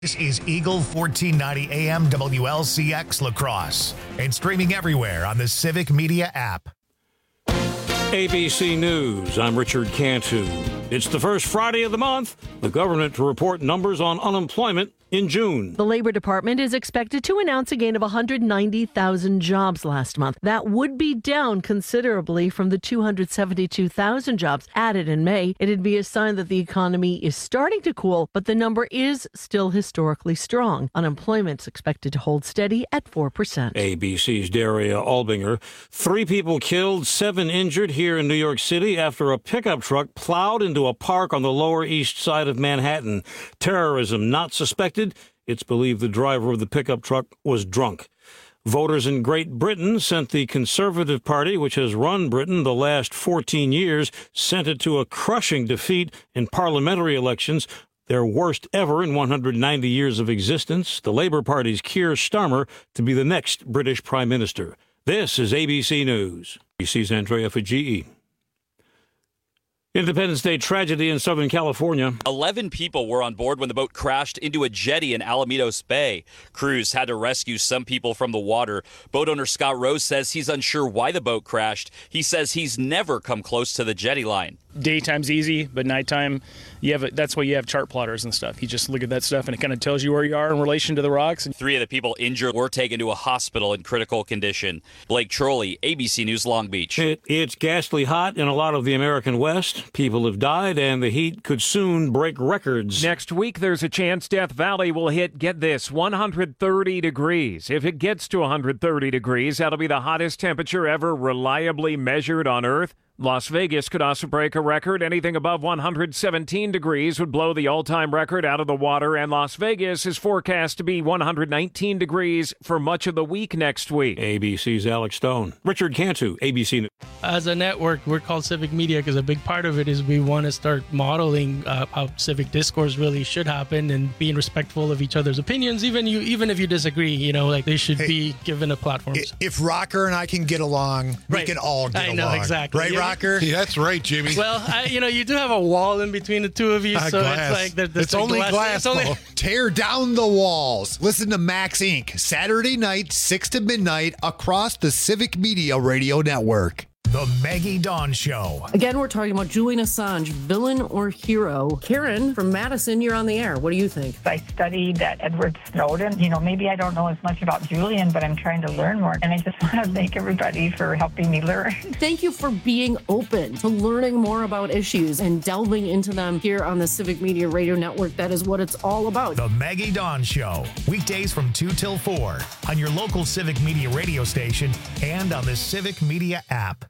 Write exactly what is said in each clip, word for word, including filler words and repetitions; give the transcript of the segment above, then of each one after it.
This is Eagle fourteen ninety A M W L C X La Crosse and streaming everywhere on the Civic Media app. A B C News, I'm Richard Cantu. It's the first Friday of the month. The government to report numbers on unemployment in June. The Labor Department is expected to announce a gain of one hundred ninety thousand jobs last month. That would be down considerably from the two hundred seventy-two thousand jobs added in May. It'd be a sign that the economy is starting to cool, but the number is still historically strong. Unemployment's expected to hold steady at four percent. A B C's Daria Albinger. Three people killed, seven injured here in New York City after a pickup truck plowed into a park on the Lower East Side of Manhattan. Terrorism not suspected. It's believed the driver of the pickup truck was drunk. Voters in Great Britain sent the Conservative Party, which has run Britain the last fourteen years, sent it to a crushing defeat in parliamentary elections, their worst ever in one hundred ninety years of existence. The Labour Party's Keir Starmer to be the next British Prime Minister. This is A B C News. A B C's Andrea Fajii. Independence Day tragedy in Southern California. Eleven people were on board when the boat crashed into a jetty in Alamitos Bay. Crews had to rescue some people from the water. Boat owner Scott Rose says he's unsure why the boat crashed. He says he's never come close to the jetty line. Daytime's easy, but nighttime, you have a, that's why you have chart plotters and stuff. You just look at that stuff and it kind of tells you where you are in relation to the rocks. Three of the people injured were taken to a hospital in critical condition. Blake Trolley, A B C News, Long Beach. It, it's ghastly hot in a lot of the American West. People have died, and the heat could soon break records. Next week, there's a chance Death Valley will hit, get this, one hundred thirty degrees. If it gets to one hundred thirty degrees, that'll be the hottest temperature ever reliably measured on Earth. Las Vegas could also break a record. Anything above one hundred seventeen degrees would blow the all-time record out of the water, and Las Vegas is forecast to be one hundred nineteen degrees for much of the week next week. A B C's Alex Stone. Richard Cantu, A B C News. As a network, we're called Civic Media because a big part of it is we want to start modeling uh, how civic discourse really should happen and being respectful of each other's opinions, even you, even if you disagree. You know, like they should hey, be given a platform. If Rocker and I can get along, right. we can all get I along. know, exactly. Right, yeah. Rocker? Yeah, that's right, Jimmy. Well, I, you know, you do have a wall in between the two of you, uh, so glass. it's like there, there's it's like only glass. glass. It's only... Tear down the walls. Listen to Max Incorporated. Saturday night, six to midnight, across the Civic Media Radio Network. The Maggie Dawn Show. Again, we're talking about Julian Assange, villain or hero. Karen from Madison, you're on the air. What do you think? I studied that Edward Snowden. You know, maybe I don't know as much about Julian, but I'm trying to learn more. And I just want to thank everybody for helping me learn. Thank you for being open to learning more about issues and delving into them here on the Civic Media Radio Network. That is what it's all about. The Maggie Dawn Show. Weekdays from two till four on your local Civic Media radio station and on the Civic Media app.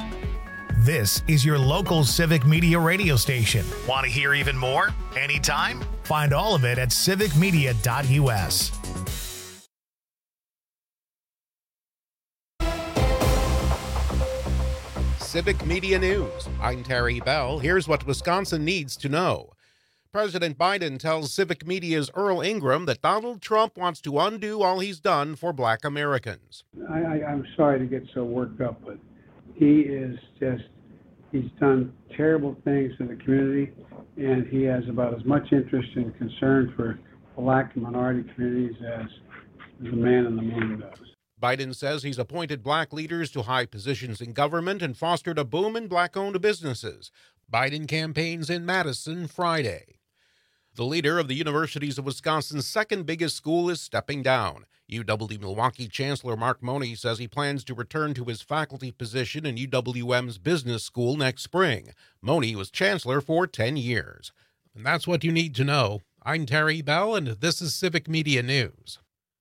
This is your local Civic Media radio station. Want to hear even more? Anytime? Find all of it at civic media dot U S. Civic Media News. I'm Terry Bell. Here's what Wisconsin needs to know. President Biden tells Civic Media's Earl Ingram that Donald Trump wants to undo all he's done for Black Americans. I, I, I'm sorry to get so worked up, but he is just, he's done terrible things in the community, and he has about as much interest and concern for Black and minority communities as, as the man in the moon does. Biden says he's appointed Black leaders to high positions in government and fostered a boom in Black-owned businesses. Biden campaigns in Madison Friday. The leader of the Universities of Wisconsin's second biggest school is stepping down. U W-Milwaukee Chancellor Mark Money says he plans to return to his faculty position in U W M's business school next spring. Money was chancellor for ten years. And that's what you need to know. I'm Terry Bell, and this is Civic Media News.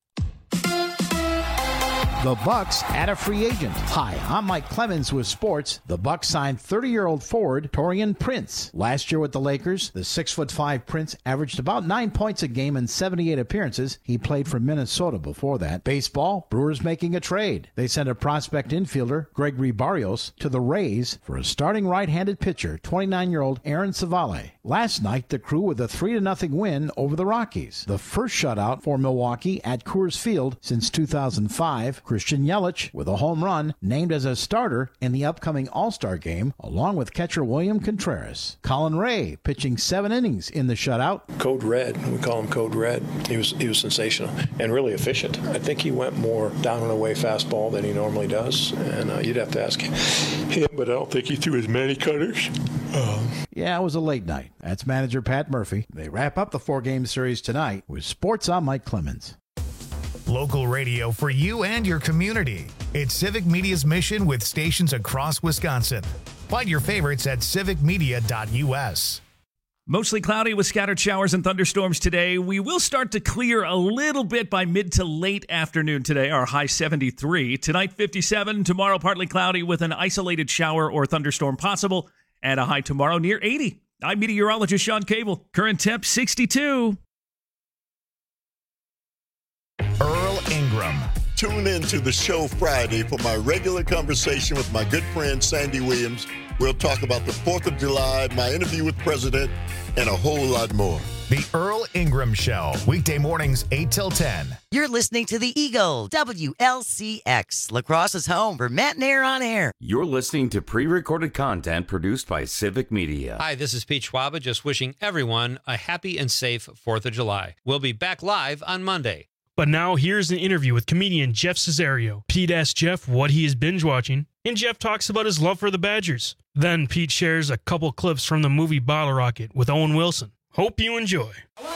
The Bucks add a free agent. Hi, I'm Mike Clemens with sports. The Bucks signed thirty-year-old forward Taurean Prince. Last year with the Lakers, the six foot five Prince averaged about nine points a game in seventy-eight appearances. He played for Minnesota before that. Baseball, Brewers making a trade. They sent a prospect infielder, Gregory Barrios, to the Rays for a starting right-handed pitcher, twenty-nine-year-old Aaron Savale. Last night, the Crew with a three to nothing win over the Rockies. The first shutout for Milwaukee at Coors Field since two thousand five. Christian Yelich, with a home run, named as a starter in the upcoming All-Star game, along with catcher William Contreras. Colin Ray pitching seven innings in the shutout. Code Red, we call him Code Red. He was he was sensational and really efficient. I think he went more down and away fastball than he normally does, and uh, you'd have to ask him, but I don't think he threw as many cutters. Um, yeah, it was a late night. That's manager Pat Murphy. They wrap up the four-game series tonight with Sports. I'm Mike Clemens. Local radio for you and your community. It's Civic Media's mission with stations across Wisconsin. Find your favorites at civic media dot u s. Mostly cloudy with scattered showers and thunderstorms today. We will start to clear a little bit by mid to late afternoon today. Our high seventy-three. Tonight fifty-seven. Tomorrow partly cloudy with an isolated shower or thunderstorm possible. And a high tomorrow near eighty. I'm meteorologist Sean Cable. Current temp sixty-two. Earl Ingram. Tune in to the show Friday for my regular conversation with my good friend Sandy Williams. We'll talk about the fourth of July, my interview with the president, and a whole lot more. The Earl Ingram Show, weekday mornings eight till ten. You're listening to the Eagle, W L C X, La Crosse's home for Matt and Air on Air. You're listening to pre-recorded content produced by Civic Media. Hi, this is Pete Schwaba, just wishing everyone a happy and safe fourth of July. We'll be back live on Monday. But now here's an interview with comedian Jeff Cesario. Pete asks Jeff what he is binge watching, and Jeff talks about his love for the Badgers. Then Pete shares a couple clips from the movie Bottle Rocket with Owen Wilson. Hope you enjoy.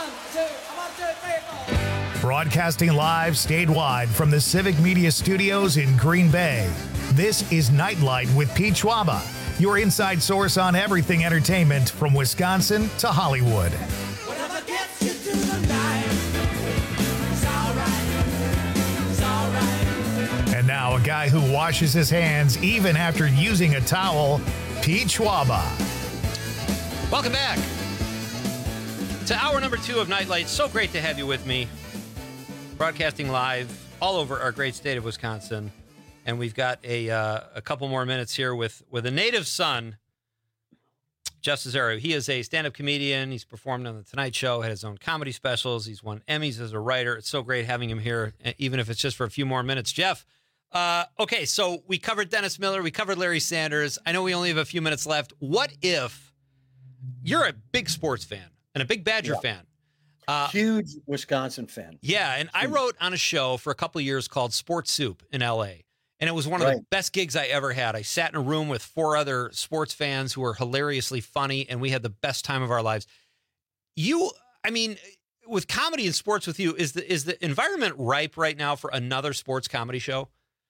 Broadcasting live statewide from the Civic Media Studios in Green Bay. This is Nightlight with Pete Schwaba, your inside source on everything entertainment from Wisconsin to Hollywood. Whatever gets you through the night. And now a guy who washes his hands even after using a towel, Pete Schwaba. Welcome back to hour number two of Nightlight. So great to have you with me. Broadcasting live all over our great state of Wisconsin. And we've got a uh, a couple more minutes here with, with a native son, Jeff Cesario. He is a stand-up comedian. He's performed on The Tonight Show, had his own comedy specials. He's won Emmys as a writer. It's so great having him here, even if it's just for a few more minutes. Jeff, uh, okay, so we covered Dennis Miller. We covered Larry Sanders. I know we only have a few minutes left. What if you're a big sports fan and a big Badger yeah. fan? Uh, Huge Wisconsin fan. Yeah, and Huge. I wrote on a show for a couple of years called Sports Soup in L A, and it was one of right. the best gigs I ever had. I sat in a room with four other sports fans who were hilariously funny, and we had the best time of our lives. You, I mean, with comedy and sports with you, is the is the environment ripe right now for another sports comedy show?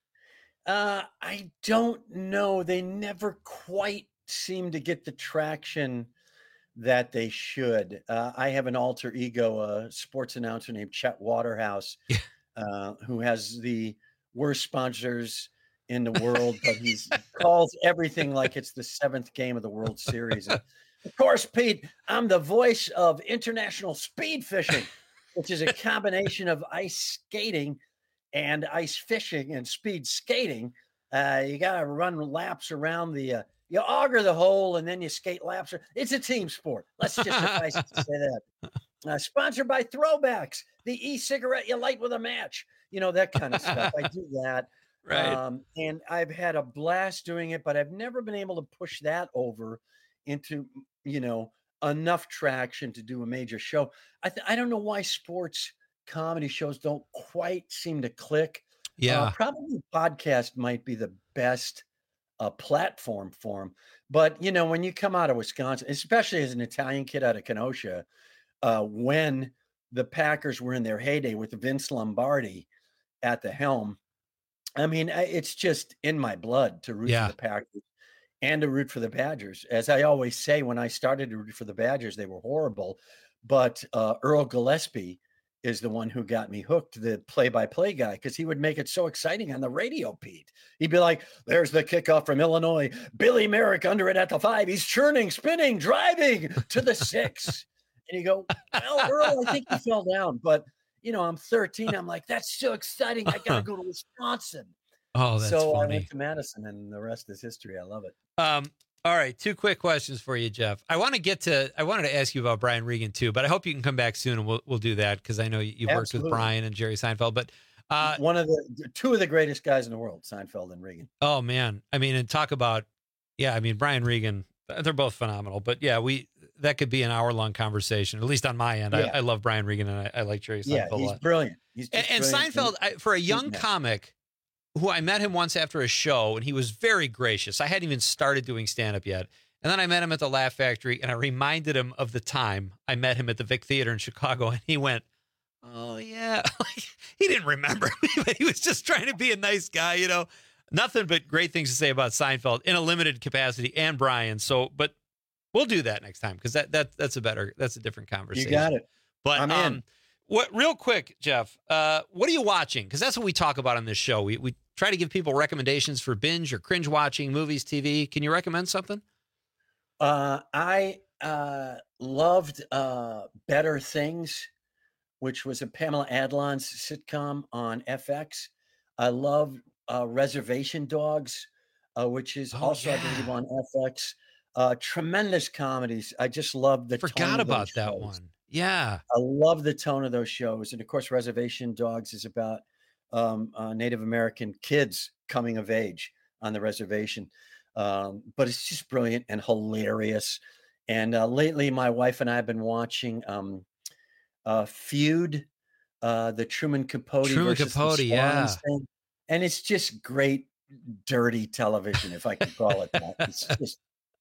Uh, I don't know. They never quite seem to get the traction that they should. Uh, I have an alter ego, a sports announcer named Chet Waterhouse, uh, who has the worst sponsors in the world, but he calls everything like it's the seventh game of the World Series. And of course, Pete, I'm the voice of international speed fishing, which is a combination of ice skating and ice fishing and speed skating. Uh, you got to run laps around the, uh, you auger the hole and then you skate laps. It's a team sport. Let's just suffice it to say that. Uh, sponsored by Throwbacks, the e-cigarette you light with a match. You know, that kind of stuff. I do that. Right. Um, and I've had a blast doing it, but I've never been able to push that over into, you know, enough traction to do a major show. I th- I don't know why sports comedy shows don't quite seem to click. Yeah. Uh, probably podcast might be the best uh, platform for them. But, you know, when you come out of Wisconsin, especially as an Italian kid out of Kenosha, uh, when the Packers were in their heyday with Vince Lombardi at the helm, I mean, it's just in my blood to root yeah. for the Packers and to root for the Badgers. As I always say, when I started to root for the Badgers, they were horrible. But uh, Earl Gillespie is the one who got me hooked, the play-by-play guy, because he would make it so exciting on the radio, Pete. He'd be like, there's the kickoff from Illinois. Billy Merrick under it at the five. He's churning, spinning, driving to the six. And you go, well, Earl, I think he fell down. But, you know, I'm thirteen. I'm like, that's so exciting. I got to go to Wisconsin. Oh, that's so funny. I went to Madison, and the rest is history. I love it. Um, all right, two quick questions for you, Jeff. I want to get to. I wanted to ask you about Brian Regan too, but I hope you can come back soon, and we'll we'll do that because I know you've worked Absolutely. with Brian and Jerry Seinfeld. But Uh, One of the two of the greatest guys in the world, Seinfeld and Regan. Oh man, I mean, and talk about, yeah, I mean, Brian Regan, they're both phenomenal. But yeah, we that could be an hour long conversation, at least on my end. Yeah. I, I love Brian Regan, and I, I like Jerry Seinfeld Yeah, a he's lot. brilliant. He's And, just and brilliant. Seinfeld, I, for a young He's- comic, who I met him once after a show, and he was very gracious. I hadn't even started doing stand up yet. And then I met him at the Laugh Factory, and I reminded him of the time I met him at the Vic Theater in Chicago, and he went, "Oh yeah," he didn't remember me, but he was just trying to be a nice guy, you know. Nothing but great things to say about Seinfeld in a limited capacity, and Brian. So, but we'll do that next time because that that that's a better, that's a different conversation. You got it. But I'm in. um, what real quick, Jeff? Uh, what are you watching? Because that's what we talk about on this show. We we try to give people recommendations for binge or cringe watching movies, T V. Can you recommend something? Uh, I uh, loved uh, Better Things, which was a Pamela Adlon's sitcom on F X. I loved uh, Reservation Dogs, uh, which is Oh, also, I yeah. believe, on F X. Uh, tremendous comedies. I just love the tone Forgot of those about that shows. one. Yeah. I love the tone of those shows. And of course, Reservation Dogs is about um, uh, Native American kids coming of age on the reservation. Um, but it's just brilliant and hilarious. And uh, lately, my wife and I have been watching um, uh, Feud, uh, the Truman Capote Truman versus the Capote, yeah. Swans thing. And it's just great, dirty television, if I can call it that. It's just,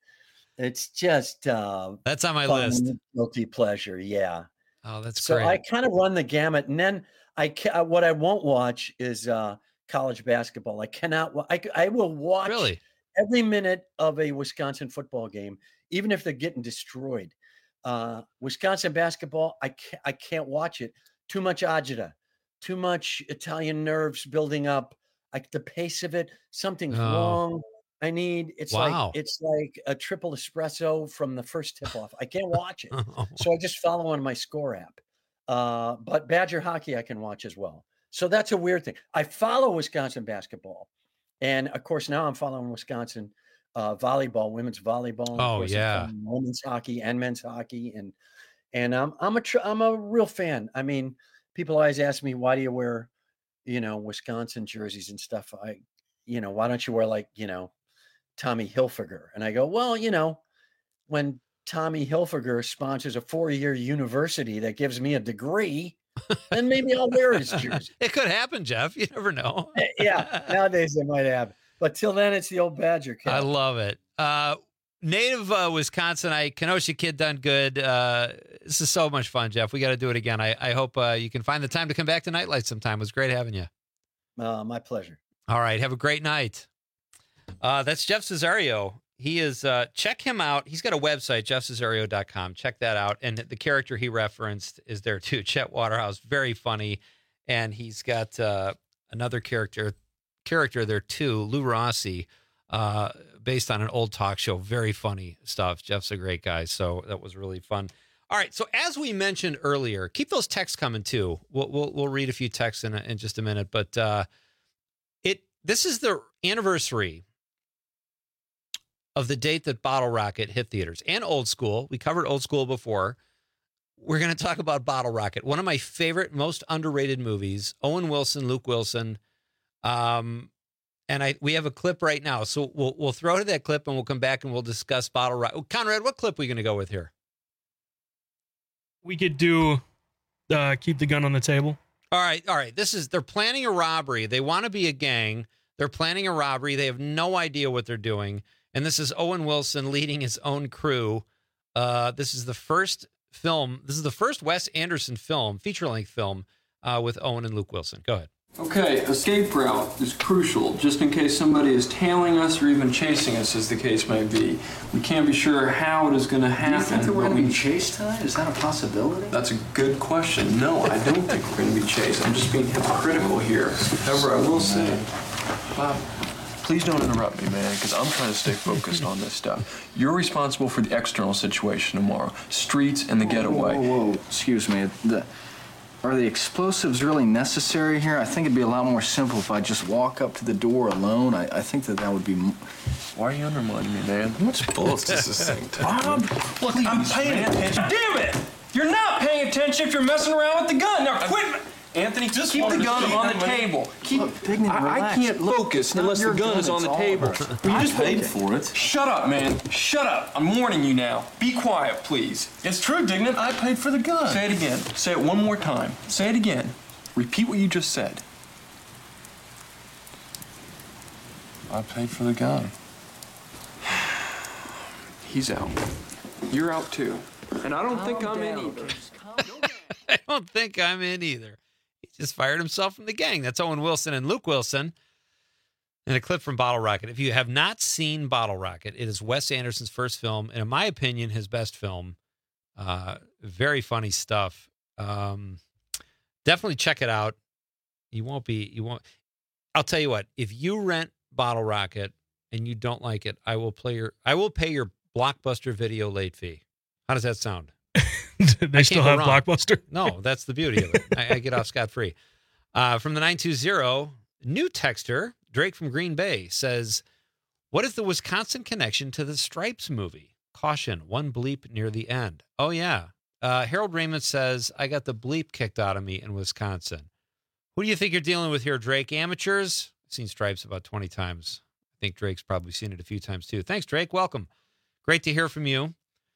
it's just uh, That's on my fun, list. guilty pleasure. Yeah. Oh, that's So great. I kind of run the gamut, and then I ca- what I won't watch is uh, college basketball. I cannot. wa- I c- I will watch Really? every minute of a Wisconsin football game, even if they're getting destroyed. Uh, Wisconsin basketball, I can't. I can't watch it. Too much agita, too much Italian nerves building up. Like the pace of it, something's Oh. wrong. I need. It's Wow. like it's like a triple espresso from the first tip off. I can't watch it. Oh. So I just follow on my score app. Uh, but Badger hockey I can watch as well. So that's a weird thing. I follow Wisconsin basketball, and of course now I'm following Wisconsin uh, volleyball, women's volleyball. and of Oh, course I'm yeah. following women's hockey and men's hockey, and and um, I'm a tr- I'm a real fan. I mean, people always ask me, why do you wear, you know, Wisconsin jerseys and stuff? I, you know, why don't you wear like, you know, Tommy Hilfiger? And I go, well, you know, when Tommy Hilfiger sponsors a four-year university that gives me a degree, then maybe I'll wear his jersey. It could happen, Jeff. You never know. Yeah, nowadays they might have. But till then, it's the old Badger cap. I love it. Uh, native uh, Wisconsinite, Kenosha kid done good. Uh, this is so much fun, Jeff. We got to do it again. I, I hope uh, you can find the time to come back to Nightlight sometime. It was great having you. Uh, my pleasure. All right. Have a great night. Uh, that's Jeff Cesario. He is, uh, check him out. He's got a website, jeff cesario dot com. Check that out. And the character he referenced is there too. Chet Waterhouse, very funny. And he's got uh, another character character there too, Lou Rossi, uh, based on an old talk show. Very funny stuff. Jeff's a great guy. So that was really fun. All right. So as we mentioned earlier, keep those texts coming too. We'll, we'll, we'll read a few texts in, a, in just a minute, but uh, it, this is the anniversary of the date that Bottle Rocket hit theaters and Old School. We covered Old School before. We're going to talk about Bottle Rocket, one of my favorite, most underrated movies. Owen Wilson, Luke Wilson. Um, and I we have a clip right now. So we'll we'll throw to that clip and we'll come back and we'll discuss Bottle Rocket. Conrad, what clip are we going to go with here? We could do uh, Keep the Gun on the Table. All right, all right. This is, they're planning a robbery. They want to be a gang. They're planning a robbery. They have no idea what they're doing. And this is Owen Wilson leading his own crew. Uh, this is the first film. This is the first Wes Anderson film, feature-length film, uh, with Owen and Luke Wilson. Go ahead. Okay, escape route is crucial, just in case somebody is tailing us or even chasing us, as the case may be. We can't be sure how it is going to happen. Do you think that we're but going to we- be chased tonight? Is that a possibility? That's a good question. No, I don't think we're going to be chased. I'm just being hypocritical here. However, I will say, Bob, please don't interrupt me, man, because I'm trying to stay focused on this stuff. You're responsible for the external situation tomorrow. Streets and the getaway. Whoa, whoa, whoa. Excuse me. The, are the explosives really necessary here? I think it'd be a lot more simple if I just walk up to the door alone. I, I think that that would be... m- Why are you undermining me, man? How much bullets does this thing take? Bob, look, I'm paying attention. Damn it! You're not paying attention if you're messing around with the gun. Now quit. Anthony, Just keep the wanted to gun see on how the many- table. Keep. Look, Dignan, I, I relax. can't focus unless the Your gun gun, is on it's the all table. over. Will you I just paid okay. for it. Shut up, man. Shut up. I'm warning you now. Be quiet, please. It's true, Dignan. I paid for the gun. Say it again. Say it one more time. Say it again. Repeat what you just said. I paid for the gun. He's out. You're out too. And I don't Calm think I'm in down, either. I don't think I'm in either. He just fired himself from the gang. That's Owen Wilson and Luke Wilson. And a clip from Bottle Rocket. If you have not seen Bottle Rocket, it is Wes Anderson's first film, and in my opinion, his best film. Uh, very funny stuff. Um, definitely check it out. You won't be, you won't. I'll tell you what, if you rent Bottle Rocket and you don't like it, I will play your, I will pay your Blockbuster video late fee. How does that sound? They still have Blockbuster? No, that's the beauty of it. I, I get off scot-free. Uh, from the nine two zero, new texter, Drake from Green Bay, says, what is the Wisconsin connection to the Stripes movie? Caution, one bleep near the end. Oh, yeah. Uh, Harold Raymond says, I got the bleep kicked out of me in Wisconsin. Who do you think you're dealing with here, Drake? Amateurs? I've seen Stripes about twenty times. I think Drake's probably seen it a few times, too. Thanks, Drake. Welcome. Great to hear from you.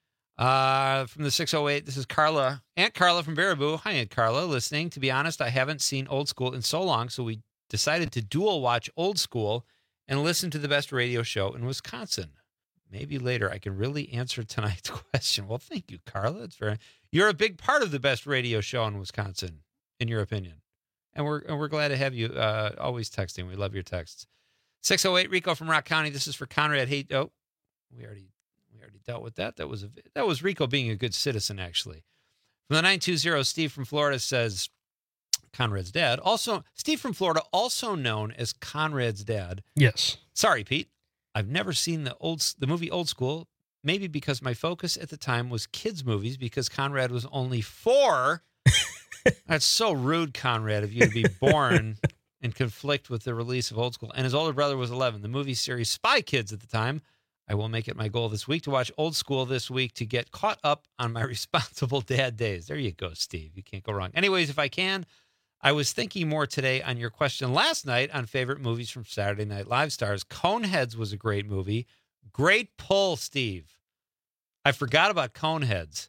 Uh, from the six oh eight, this is Carla. Aunt Carla from Baraboo. Hi, Aunt Carla. Listening. To be honest, I haven't seen Old School in so long, so we decided to dual watch Old School and listen to the best radio show in Wisconsin. Maybe later I can really answer tonight's question. Well, thank you, Carla. It's very. You're a big part of the best radio show in Wisconsin, in your opinion, and we're and we're glad to have you. Uh, always texting. We love your texts. six oh eight, Rico from Rock County. This is for Conrad. Hey, oh, we already. We already dealt with that. That was a, that was Rico being a good citizen, actually. From the nine two zero, Steve from Florida says, Conrad's dad. Also, Steve from Florida, also known as Conrad's dad. Yes. Sorry, Pete. I've never seen the old the movie Old School, maybe because my focus at the time was kids' movies because Conrad was only four. That's so rude, Conrad, of you to be born in conflict with the release of Old School. And his older brother was eleven. The movie series Spy Kids at the time. I will make it my goal this week to watch Old School this week to get caught up on my responsible dad days. There you go, Steve. You can't go wrong. Anyways, if I can, I was thinking more today on your question last night on favorite movies from Saturday Night Live stars. Coneheads was a great movie. Great pull, Steve. I forgot about Coneheads.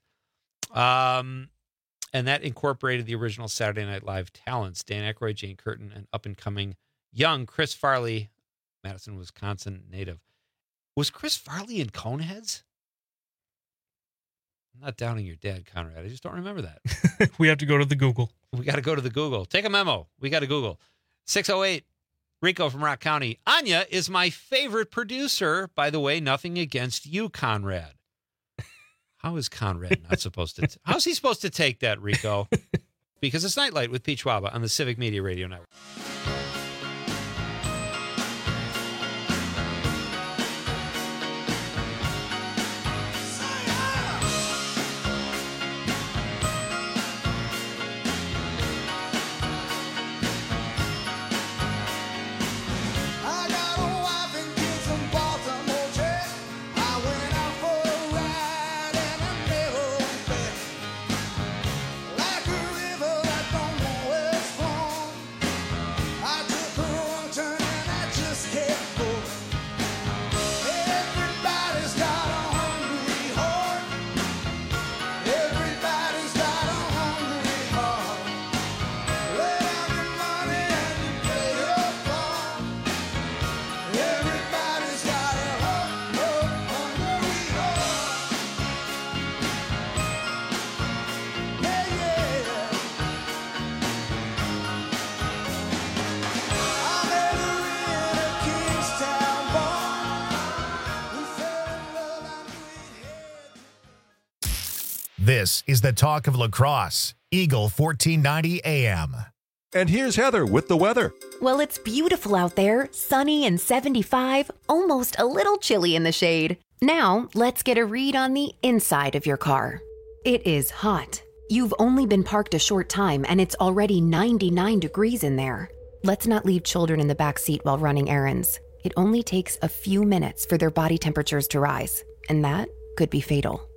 Um, and that incorporated the original Saturday Night Live talents, Dan Aykroyd, Jane Curtin, and up-and-coming young Chris Farley, Madison, Wisconsin native. Was Chris Farley in Coneheads? I'm not downing your dad, Conrad. I just don't remember that. We have to go to the Google. We got to go to the Google. Take a memo. We got to Google. six oh eight, Rico from Rock County. Anya is my favorite producer. By the way, nothing against you, Conrad. How is Conrad not supposed to? T- How's he supposed to take that, Rico? Because it's Nightlight with Pete Schwaba on the Civic Media Radio Network. This is the talk of lacrosse. Eagle fourteen ninety A M. And here's Heather with the weather. Well, it's beautiful out there, sunny and seventy-five, almost a little chilly in the shade. Now, let's get a read on the inside of your car. It is hot. You've only been parked a short time and it's already ninety-nine degrees in there. Let's not leave children in the back seat while running errands. It only takes a few minutes for their body temperatures to rise, and that could be fatal.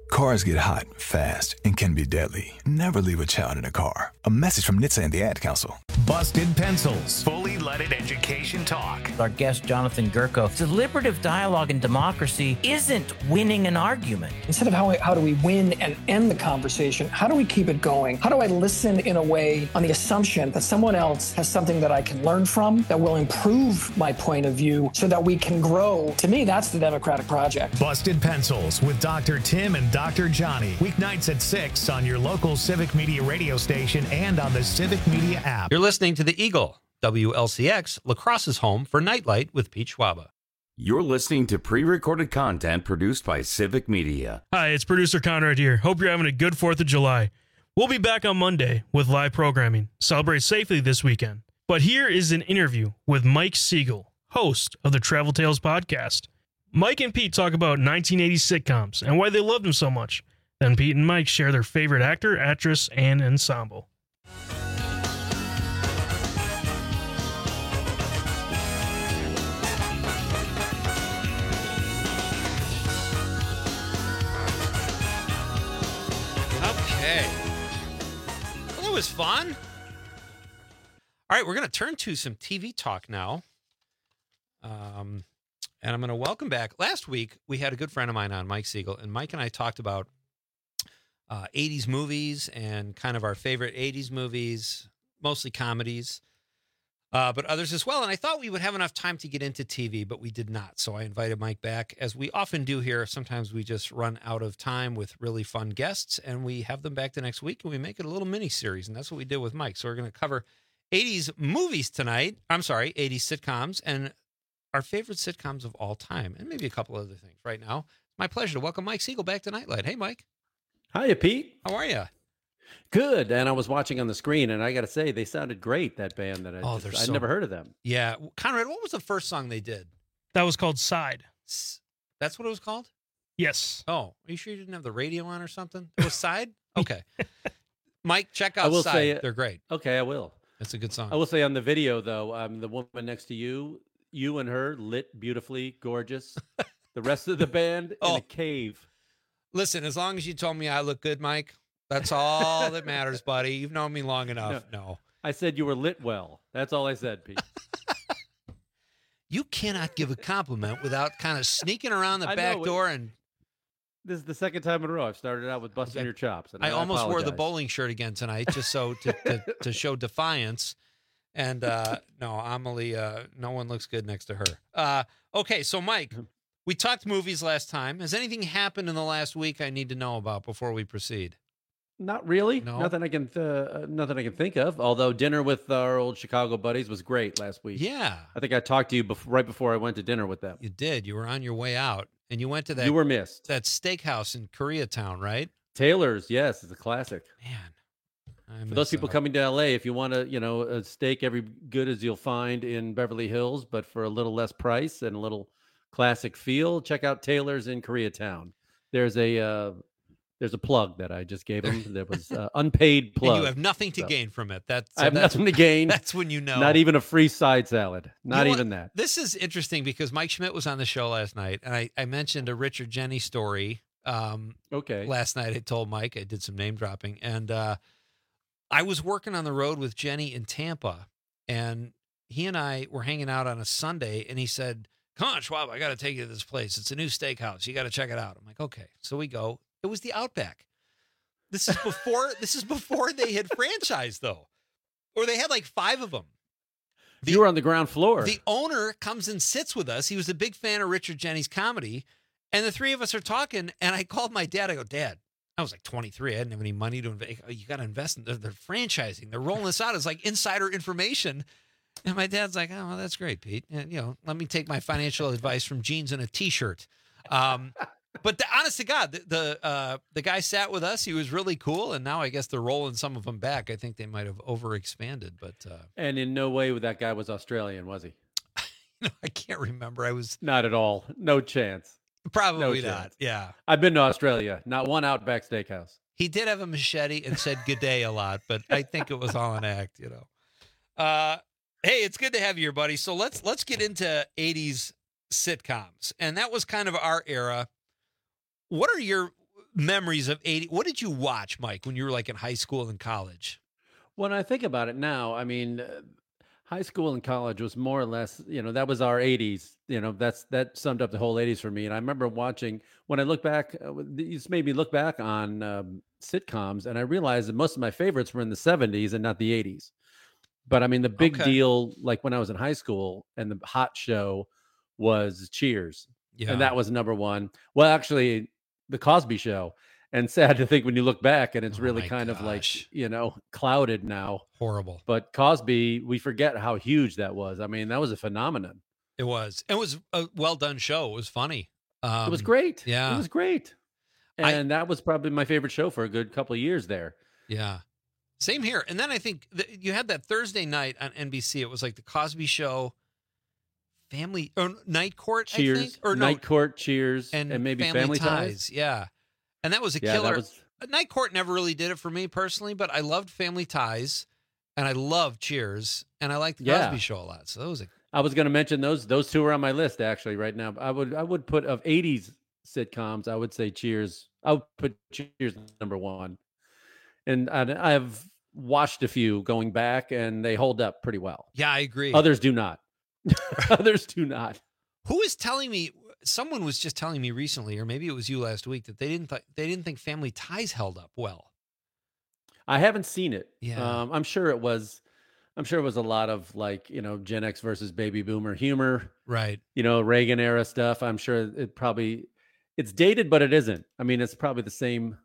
Cars get hot, fast, and can be deadly. Never leave a child in a car. A message from N H T S A and the Ad Council. Busted Pencils. Fully leaded education talk. Our guest, Jonathan Gurko. Deliberative dialogue and democracy isn't winning an argument. Instead of how, how do we win and end the conversation, how do we keep it going? How do I listen in a way on the assumption that someone else has something that I can learn from, that will improve my point of view so that we can grow? To me, that's the democratic project. Busted Pencils with Doctor Tim and Doctor Johnny. Weeknights at six on your local Civic Media radio station and on the Civic Media app. You're listening to the Eagle, W L C X, La Crosse's home for Nightlight with Pete Schwaba. You're listening to pre-recorded content produced by Civic Media. Hi, it's producer Conrad here. Hope you're having a good fourth of July. We'll be back on Monday with live programming. Celebrate safely this weekend. But here is an interview with Mike Siegel, host of the Travel Tales podcast. Mike and Pete talk about nineteen eighties sitcoms and why they loved them so much. Then Pete and Mike share their favorite actor, actress, and ensemble. Okay. Well, that was fun. All right, we're going to turn to some T V talk now. Um, and I'm going to welcome back. Last week, we had a good friend of mine on, Mike Siegel, and Mike and I talked about uh, eighties movies and kind of our favorite eighties movies, mostly comedies, uh, but others as well. And I thought we would have enough time to get into T V, but we did not. So I invited Mike back, as we often do here. Sometimes we just run out of time with really fun guests, and we have them back the next week, and we make it a little mini-series, and that's what we did with Mike. So we're going to cover eighties movies tonight. I'm sorry, eighties sitcoms, and our favorite sitcoms of all time, and maybe a couple other things. Right now, my pleasure to welcome Mike Siegel back to Nightlight. Hey, Mike. Hiya, Pete. How are you? Good. And I was watching on the screen, and I got to say, they sounded great, that band. That I Oh, just, they're I'd so- never heard of them. Yeah. Conrad, what was the first song they did? That was called Side. That's what it was called? Yes. Oh, are you sure you didn't have the radio on or something? It was Side? Okay. Mike, check I out will Side. say, They're great. Okay, I will. That's a good song. I will say on the video, though, um, the woman next to you, you and her lit beautifully, gorgeous. The rest of the band in Oh. a cave. Listen, as long as you told me I look good, Mike, that's all that matters, buddy. You've known me long enough. No. I said you were lit well. That's all I said, Pete. You cannot give a compliment without kind of sneaking around the I back know, door. And This is the second time in a row I've started out with busting your chops. And I I, almost wore the apologize. bowling shirt again tonight just so to, to, to show defiance. And uh, no, Amelie, uh, no one looks good next to her. Uh, okay, so Mike, we talked movies last time. Has anything happened in the last week I need to know about before we proceed? Not really. No? Nothing I can. Uh, nothing I can think of. Although dinner with our old Chicago buddies was great last week. Yeah, I think I talked to you bef- right before I went to dinner with them. you did. You were on your way out, and you went to that. You were missed. That steakhouse in Koreatown, right? Taylor's, yes, it's a classic. Man, I For miss those people out. coming to L A, if you want a, you know, a steak every good as you'll find in Beverly Hills, but for a little less price and a little classic feel, check out Taylor's in Koreatown. There's a uh, there's a plug that I just gave him. There was uh, unpaid plug. And you have nothing to So, gain from it. That's I have that's- nothing to gain. That's when you know. Not even a free side salad. Not You know even what? that. This is interesting because Mike Schmidt was on the show last night, and I, I mentioned a Richard Jenny story. Um, okay. Last night I told Mike, I did some name dropping, and uh, I was working on the road with Jenny in Tampa, and he and I were hanging out on a Sunday, and he said, "Come on, Schwab, I got to take you to this place. It's a new steakhouse. You got to check it out." I'm like, "Okay." So we go. It was the Outback. This is before. this is before they had franchised, though, or they had like five of them. You were on the ground floor. The owner comes and sits with us. He was a big fan of Richard Jenny's comedy. And the three of us are talking. And I called my dad. I go, "Dad," I was like twenty-three. I didn't have any money to invest. Oh, you got to invest in they're, they're franchising. They're rolling this out as like insider information. And my dad's like, "Oh, well, that's great, Pete. And, you know, let me take my financial advice from jeans and a T-shirt." Um, but the, honest to God, the the, uh, the guy sat with us. He was really cool. And now I guess they're rolling some of them back. I think they might have overexpanded. But uh, And in no way that guy was Australian, was he? I can't remember. I was Not at all. No chance. Probably No not. chance. Yeah. I've been to Australia. Not one Outback Steakhouse. He did have a machete and said good day a lot, but I think it was all an act, you know. Uh, hey, it's good to have you here, buddy. So let's let's get into eighties sitcoms. And that was kind of our era. What are your memories of eighty. What did you watch, Mike, when you were like in high school and college? When I think about it now, I mean, uh, high school and college was more or less, you know, that was our eighties. You know, that's that summed up the whole eighties for me. And I remember watching, when I look back, uh, this made me look back on um, sitcoms, and I realized that most of my favorites were in the seventies and not the eighties. But I mean, the big Okay. deal, like when I was in high school, and the hot show was Cheers. Yeah. And that was number one. Well, actually, the Cosby Show. And sad to think when you look back, and it's Oh really my kind of like, gosh. you know, clouded now. Horrible. But Cosby, we forget how huge that was. I mean, that was a phenomenon. It was. It was a well done show. It was funny. Um, It was great. Yeah. It was great. I- And that was probably my favorite show for a good couple of years there. Yeah. Same here. And then I think that you had that Thursday night on N B C. It was like the Cosby Show, Family or Night Court, I Cheers, think, or no, Night Court, Cheers, and, and, maybe Family, Family, Ties. Ties. Yeah, and that was a Yeah, that killer. was- Night Court never really did it for me personally, but I loved Family Ties, and I loved Cheers, and I liked the Yeah. Cosby Show a lot. So that was a I was going to mention those. Those two are on my list actually right now. I would I would put of eighties sitcoms. I would say Cheers. I would put Cheers number one. And I, I've watched a few going back, and they hold up pretty well. yeah. I agree. Others do not. Others do not. Who is telling me? Someone was just telling me recently, or maybe it was you last week, that they didn't th- they didn't think Family Ties held up well. I haven't seen it. Yeah. Um, I'm sure it was. I'm sure it was a lot of like, you know, Gen X versus Baby Boomer humor. Right. You know, Reagan era stuff. I'm sure it probably it's dated, but it isn't. I mean, it's probably the same,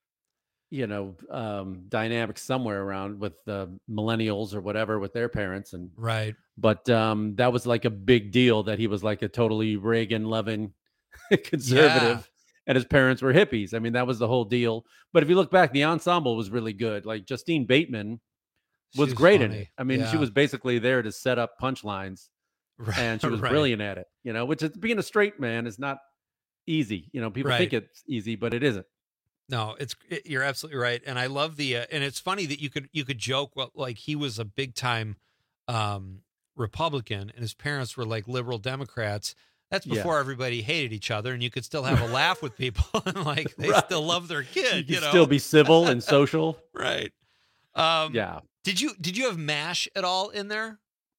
you know, um, dynamic somewhere around with the millennials or whatever with their parents. And Right. but um, that was like a big deal that he was like a totally Reagan loving conservative. And his parents were hippies. I mean, that was the whole deal. But if you look back, the ensemble was really good. Like Justine Bateman She was was great in funny. it. I mean, she Yeah. was basically there to set up punchlines, Right. and she was Right. brilliant at it. You know, which is being a straight man is not easy. You know, people Right. think it's easy, but it isn't. No, it's it, you're absolutely right, and I love the uh, and it's funny that you could you could joke well, like he was a big time um, Republican and his parents were like liberal Democrats. That's Yeah. before everybody hated each other, and you could still have a laugh with people, and like they Right. still love their You kid. can You know, still be civil and social. right. Um, Yeah. Did you did you have MASH at all in there?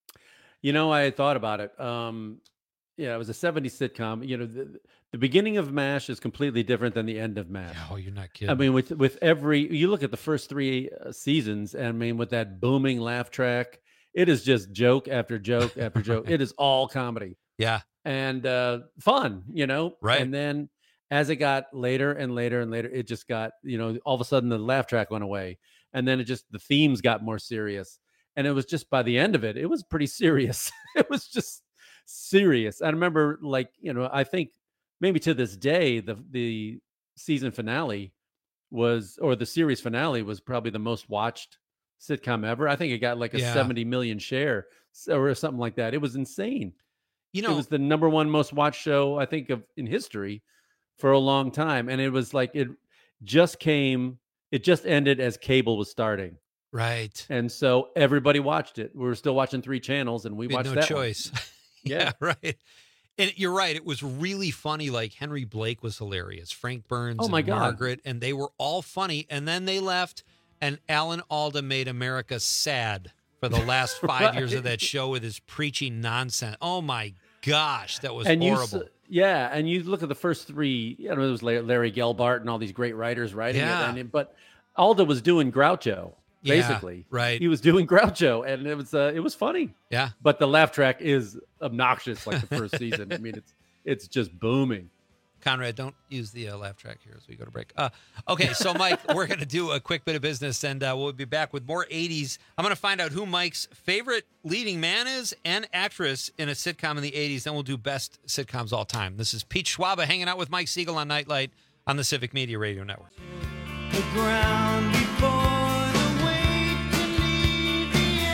You know, I had thought about it. Um, yeah, it was a seventies sitcom. You know, the, the beginning of MASH is completely different than the end of MASH. Oh, you're not kidding. I mean, with with every you look at the first three uh, seasons, and I mean, with that booming laugh track, it is just joke after joke after joke. It is all comedy yeah, and uh, fun, you know. Right. And then as it got later and later and later, it just got, you know, all of a sudden the laugh track went away, and then it just the themes got more serious, and it was just by the end of it, it was pretty serious. It was just serious. I remember, like, you know, I think maybe to this day, the the season finale was, or the series finale was probably the most watched sitcom ever. I think it got like a Yeah. seventy million share or something like that. It was insane. you know, It was the number one most watched show, I think, of in history for a long time. And it was like it just came, it just ended as cable was starting. right. And so everybody watched it. We were still watching three channels, and we, We had watched no that one. choice. yeah, right. And you're right. It was really funny. Like Henry Blake was hilarious. Frank Burns Oh, my and God. Margaret, and they were all funny. And then they left, and Alan Alda made America sad for the last five years of that show with his preaching nonsense. Oh my gosh, that was and horrible. You, s- yeah, and you look at the first three. You know, it was La- Larry Gelbart and all these great writers writing Yeah. it. And it, but Alda was doing Groucho, Yeah, basically. right. He was doing Groucho, and it was uh, it was funny. Yeah. But the laugh track is obnoxious, like the first season. I mean, it's it's just booming. Conrad, don't use the uh, laugh track here as we go to break. Uh, okay, so Mike, we're going to do a quick bit of business, and uh, we'll be back with more eighties. I'm going to find out who Mike's favorite leading man is and actress in a sitcom in the eighties. Then we'll do best sitcoms all time. This is Pete Schwaba hanging out with Mike Siegel on Nightlight on the Civic Media Radio Network. The ground before the weight can leave the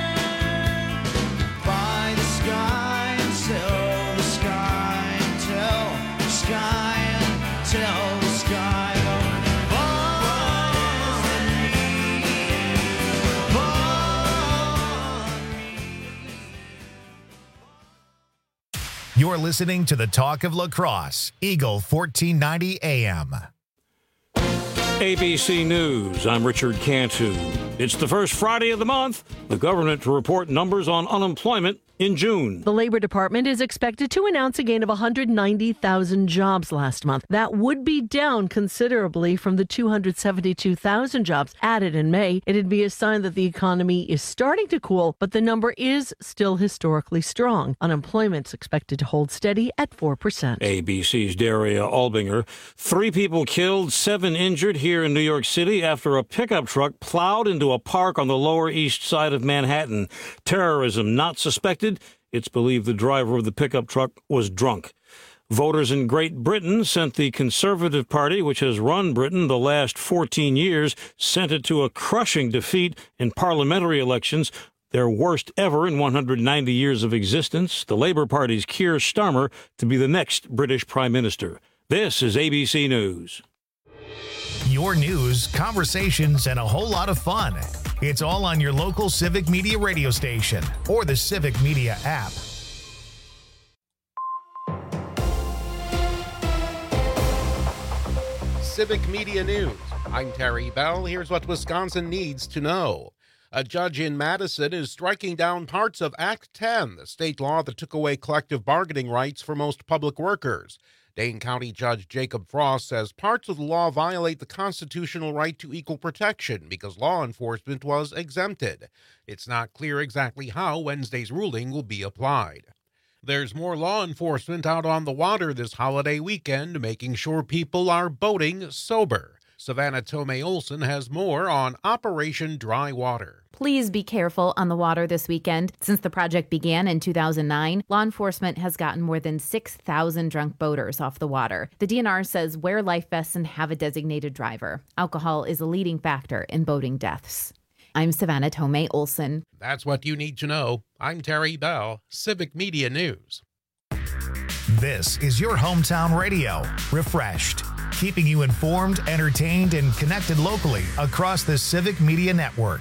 air. By the sky and tell the sky and tell the sky and tell the sky. You're listening to the Talk of Lacrosse, Eagle fourteen ninety A M. A B C News, I'm Richard Cantu. It's the first Friday of the month. The government to report numbers on unemployment in June. The Labor Department is expected to announce a gain of one hundred ninety thousand jobs last month. That would be down considerably from the two hundred seventy-two thousand jobs added in May. It'd be a sign that the economy is starting to cool, but the number is still historically strong. Unemployment's expected to hold steady at four percent. A B C's Daria Albinger. Three people killed, seven injured here in New York City after a pickup truck plowed into a park on the Lower East Side of Manhattan. Terrorism not suspected. It's believed the driver of the pickup truck was drunk. Voters in Great Britain sent the Conservative Party, which has run Britain the last fourteen years, sent it to a crushing defeat in parliamentary elections, their worst ever in one hundred ninety years of existence. The Labour Party's Keir Starmer to be the next British Prime Minister. This is A B C News. Your news, conversations, and a whole lot of fun. It's all on your local Civic Media radio station or the Civic Media app. Civic Media News. I'm Terry Bell. Here's what Wisconsin needs to know. A judge in Madison is striking down parts of Act ten, the state law that took away collective bargaining rights for most public workers. Dane County Judge Jacob Frost says parts of the law violate the constitutional right to equal protection because law enforcement was exempted. It's not clear exactly how Wednesday's ruling will be applied. There's more law enforcement out on the water this holiday weekend, making sure people are boating sober. Savannah Tomei Olson has more on Operation Dry Water. Please be careful on the water this weekend. Since the project began in two thousand nine, law enforcement has gotten more than six thousand drunk boaters off the water. The D N R says wear life vests and have a designated driver. Alcohol is a leading factor in boating deaths. I'm Savannah Tomei Olson. That's what you need to know. I'm Terry Bell, Civic Media News. This is your hometown radio, refreshed, keeping you informed, entertained, and connected locally across the Civic Media Network.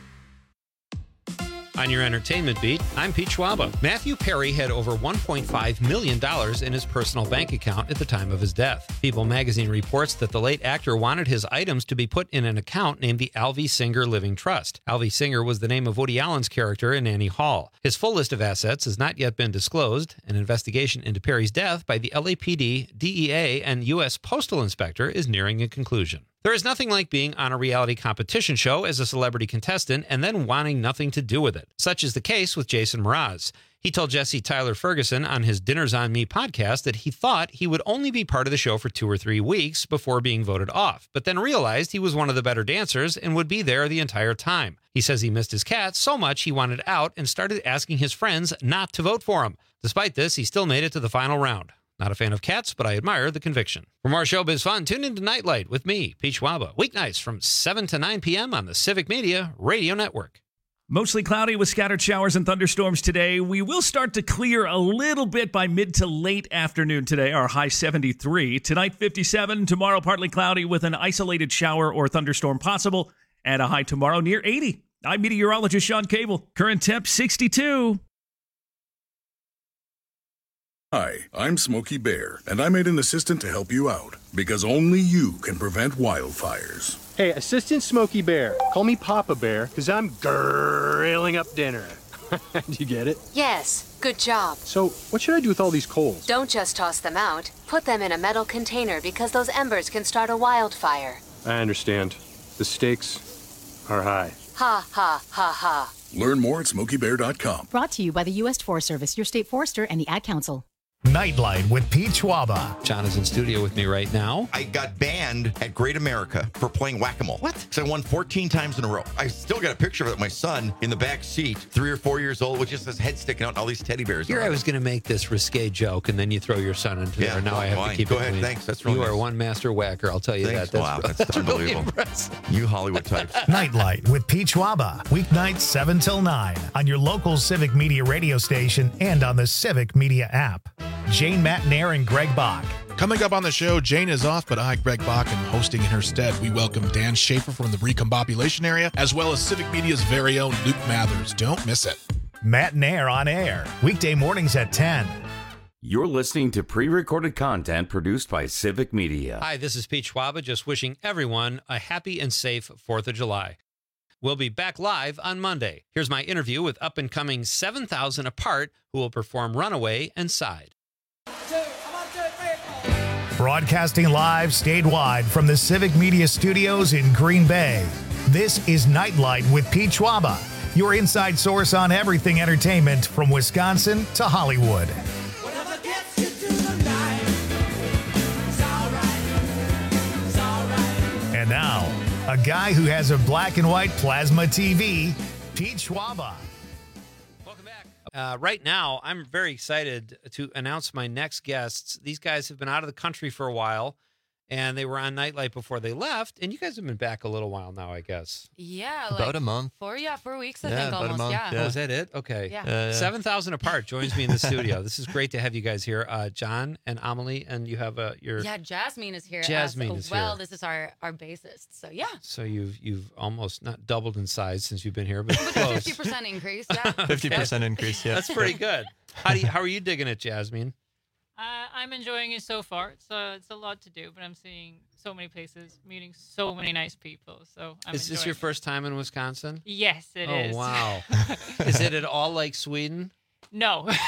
On your entertainment beat, I'm Pete Schwaba. Matthew Perry had over one point five million dollars in his personal bank account at the time of his death. People magazine reports that the late actor wanted his items to be put in an account named the Alvy Singer Living Trust. Alvy Singer was the name of Woody Allen's character in Annie Hall. His full list of assets has not yet been disclosed. An investigation into Perry's death by the L A P D, D E A, and U S Postal Inspector is nearing a conclusion. There is nothing like being on a reality competition show as a celebrity contestant and then wanting nothing to do with it. Such is the case with Jason Mraz. He told Jesse Tyler Ferguson on his Dinners on Me podcast that he thought he would only be part of the show for two or three weeks before being voted off, but then realized he was one of the better dancers and would be there the entire time. He says he missed his cat so much he wanted out and started asking his friends not to vote for him. Despite this, he still made it to the final round. Not a fan of cats, but I admire the conviction. For more showbiz fun, tune into Nightlight with me, Pete Schwaba, weeknights from seven to nine p.m. on the Civic Media Radio Network. Mostly cloudy with scattered showers and thunderstorms today. We will start to clear a little bit by mid to late afternoon today, our high seventy-three. Tonight, fifty-seven. Tomorrow, partly cloudy with an isolated shower or thunderstorm possible. And a high tomorrow near eighty. I'm meteorologist Sean Cable. Current temp, sixty-two. Hi, I'm Smokey Bear, and I made an assistant to help you out, because only you can prevent wildfires. Hey, Assistant Smokey Bear, call me Papa Bear, because I'm grilling up dinner. Do you get it? Yes, good job. So, what should I do with all these coals? Don't just toss them out. Put them in a metal container because those embers can start a wildfire. I understand. The stakes are high. Ha, ha, ha, ha. Learn more at smokey bear dot com. Brought to you by the U S Forest Service, your state forester, and the Ad Council. Nightlight with Pete Schwaba. John is in studio with me right now. I got banned at Great America for playing whack-a-mole. What? Because I won fourteen times in a row. I still got a picture of it. My son in the back seat, three or four years old, with just his head sticking out and all these teddy bears. Here I was going to make this risque joke, and then you throw your son into yeah, there. Now I have fine. to keep Go it ahead. clean. Thanks. That's really You nice. are one master whacker, I'll tell you Thanks. that. That's, wow, that's, that's unbelievable. Really impressive. You Hollywood types. Nightlight with Pete Schwaba. Weeknights seven till nine on your local Civic Media radio station and on the Civic Media app. Jane Matnair and Greg Bach. Coming up on the show, Jane is off, but I, Greg Bach, am hosting in her stead. We welcome Dan Schaefer from the Recombobulation area, as well as Civic Media's very own Luke Mathers. Don't miss it. Matnair on air, weekday mornings at ten. You're listening to pre-recorded content produced by Civic Media. Hi, this is Pete Schwaba, just wishing everyone a happy and safe fourth of July. We'll be back live on Monday. Here's my interview with up-and-coming seven thousand Apart, who will perform Runaway and Side. Broadcasting live statewide from the Civic Media Studios in Green Bay. This is Nightlight with Pete Schwaba, your inside source on everything entertainment from Wisconsin to Hollywood. And now, a guy who has a black and white plasma T V, Pete Schwaba. Uh, right now, I'm very excited to announce my next guests. These guys have been out of the country for a while, and they were on Nightlight before they left. And you guys have been back a little while now, I guess. Yeah, About like a month. Four, yeah, four weeks, I Yeah, think, about a almost. month, Yeah. yeah. Oh, is that it? Okay. Yeah. Uh, yeah. seven thousand Apart joins me in the studio. This is great to have you guys here. Uh, John and Amelie, and you have a your. Yeah, Jasmine is here. Jasmine as is well. here. This is our our bassist. So yeah, So you've you've almost not doubled in size since you've been here, but close. fifty percent increase. Yeah. fifty percent increase, yeah. That's pretty good. How do you, how are you digging it, Jasmine? Uh, I'm enjoying it so far. It's uh, it's a lot to do, but I'm seeing so many places, meeting so many nice people. So I'm Is this enjoying your it. first time in Wisconsin? Yes, it oh, is. wow. Is it at all like Sweden? No. But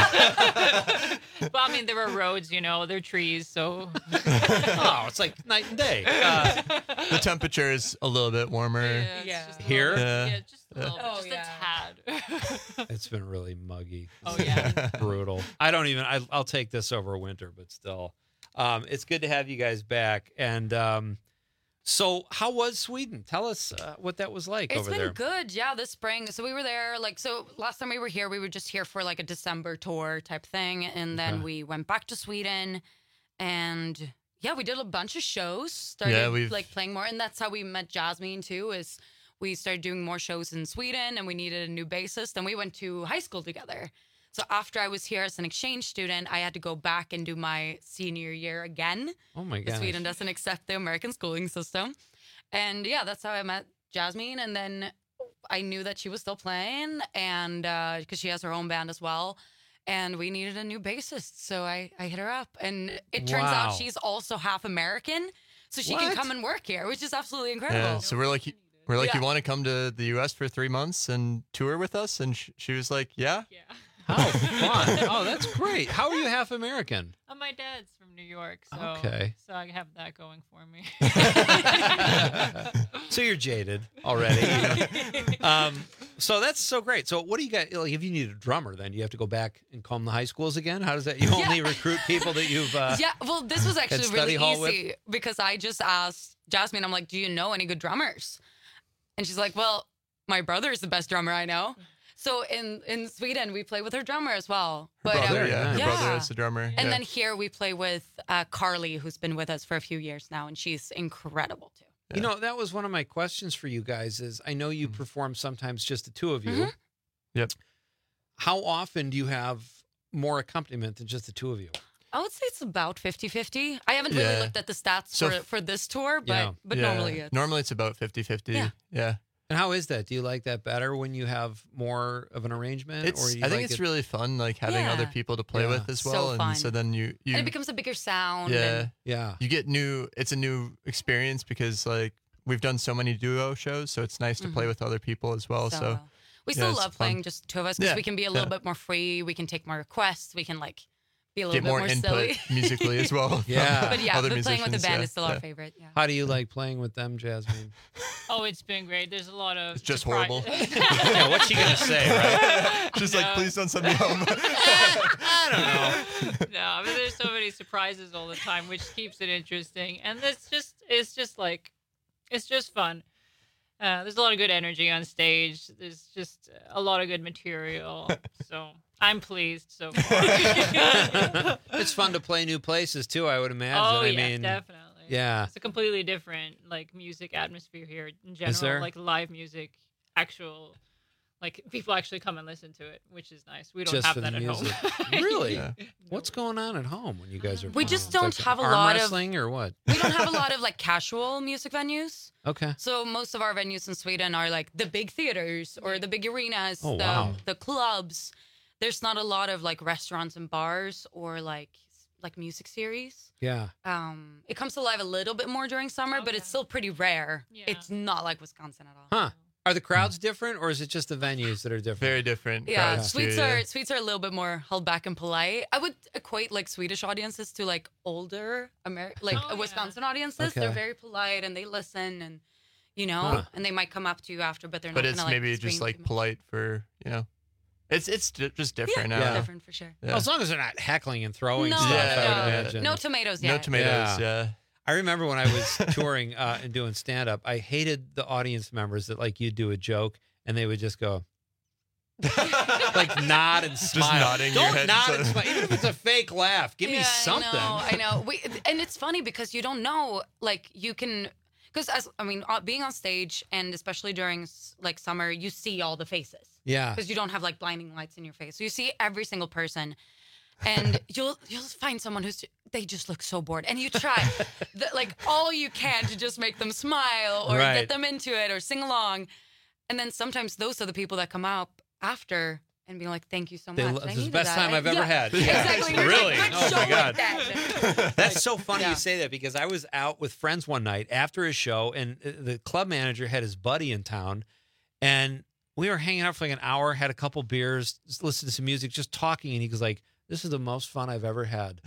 I mean, there are roads, you know, there are trees, so. Oh, it's like night and day. Uh, The temperature is a little bit warmer. Yeah, it's just a little Here? bit- Yeah. Yeah, just a Yeah. little bit, just a tad. It's been really muggy. Oh, yeah. Brutal. I don't even, I, I'll take this over winter, but still. Um, it's good to have you guys back. And um, so, how was Sweden? Tell us uh, what that was like It's over been there. good, yeah, this spring. So we were there, like, so last time we were here, we were just here for like a December tour type thing. And then Okay. we went back to Sweden and yeah, we did a bunch of shows, started Yeah, we've- like playing more. And that's how we met Jasmine too, is we started doing more shows in Sweden and we needed a new bassist. And we went to high school together. So after I was here as an exchange student, I had to go back and do my senior year again. Oh my Because gosh. Sweden doesn't accept the American schooling system. And yeah, that's how I met Jasmine. And then I knew that she was still playing and because she has her own band as well. And we needed a new bassist. So I, I hit her up. And it turns Wow. out she's also half American. So she can What? come and work here, which is absolutely incredible. Yeah, so we're like, we're like, Yeah. you want to come to the U S for three months and tour with us? And sh- she was like, yeah. How fun. Oh, that's great. How are you half American? Uh, my dad's from New York, so Okay. so I have that going for me. So you're jaded already. um, so that's so great. So what do you got? Like, if you need a drummer, then you have to go back and comb the high schools again. How does that? You only recruit people that you've. Uh, yeah, well, this was had actually study really hall with? easy because I just asked Jasmine, I'm like, do you know any good drummers? And she's like, well, my brother is the best drummer I know. So in, in Sweden, we play with her drummer as well. Her But, brother, um, yeah, her yeah. brother is the drummer. And yeah. then here we play with uh, Carly, who's been with us for a few years now, and she's incredible too. You know, that was one of my questions for you guys. Is I know you perform sometimes just the two of you. Mhm. Yep. How often do you have more accompaniment than just the two of you? I would say it's about fifty-fifty. I haven't really Yeah. looked at the stats So for, f- for this tour, but Yeah. but Yeah. normally it's... Normally it's about fifty-fifty. Yeah. Yeah. And how is that? Do you like that better when you have more of an arrangement? It's, or you I think like it's it- really fun, like having other Yeah. people to play Yeah. with as So well. fun. And so then you, you and it becomes a bigger sound. yeah, and- Yeah. you get new, it's a new experience because like we've done so many duo shows. So it's nice to play Mhm. with other people as well. So, So, we yeah, still it's love fun. playing just two of us because Yeah, we can be a little yeah. bit more free. We can take more requests. We can like be a little Get bit more more, input silly. musically as well. from Yeah. But yeah, other but playing with the musicians, band yeah, is still yeah. our favorite. Yeah. How do you like playing with them, Jasmine? Oh, it's been great. There's a lot of. It's just surpri- horrible. Yeah, what's she gonna say, right? Just No. like, please don't send me home. I don't know. No, I mean, there's so many surprises all the time, which keeps it interesting. And it's just, it's just like, it's just fun. Uh, there's a lot of good energy on stage. There's just a lot of good material. So I'm pleased so far. It's fun to play new places too, I would imagine. Oh, I yeah, mean, definitely. Yeah. It's a completely different like music atmosphere here in general. there? Like live music, actual, like people actually come and listen to it, which is nice. We don't Just have for that the at music. home. Really? Yeah. What's going on at home when you guys are? We playing? just It's don't like have a arm lot of- wrestling or what? We don't have a lot of like casual music venues. Okay. So most of our venues in Sweden are like the big theaters or the big arenas, Oh, the, wow. the clubs. there's not a lot of like restaurants and bars or like like music series. Yeah. Um, it comes alive a little bit more during summer, but it's still pretty rare. Yeah. It's not like Wisconsin at all. Huh. Are the crowds different, or is it just the venues that are different? Very different. Yeah, crowds, sweets too, are yeah. sweets are a little bit more held back and polite. I would equate like Swedish audiences to like older Amer- like Oh, Wisconsin audiences. Okay. They're very polite and they listen and you know, Huh. and they might come up to you after, but they're But not it's gonna, like, maybe scream just too like much. polite for, you know, it's it's di- just different Yeah, now. different for sure. Yeah. Well, as long as they're not heckling and throwing No, stuff, no, I would no. imagine. No tomatoes No yet. tomatoes, yeah. I remember when I was touring uh, and doing stand up, I hated the audience members that like you'd do a joke and they would just go like nod and smile. nodding your Don't head nod so- and smile. Even if it's a fake laugh, give yeah, me something. I know, I know. We, and it's funny because you don't know, like, you can, because as I mean, uh, being on stage and especially during s- like summer, you see all the faces. Yeah. Because you don't have like blinding lights in your face, so you see every single person, and you'll you'll find someone who's they just look so bored, and you try, the, like all you can to just make them smile or Right. get them into it or sing along, and then sometimes those are the people that come up after. And be like, thank you so much. They I lo- this is the needed best that. time I've Yeah, ever had. Yeah. Exactly. You're Really? Like, Oh, show my like God. that. That's so funny Yeah. you say that because I was out with friends one night after a show, and uh, the club manager had his buddy in town, and we were hanging out for like an hour, had a couple beers, just listened to some music, just talking, and he was like, "This is the most fun I've ever had."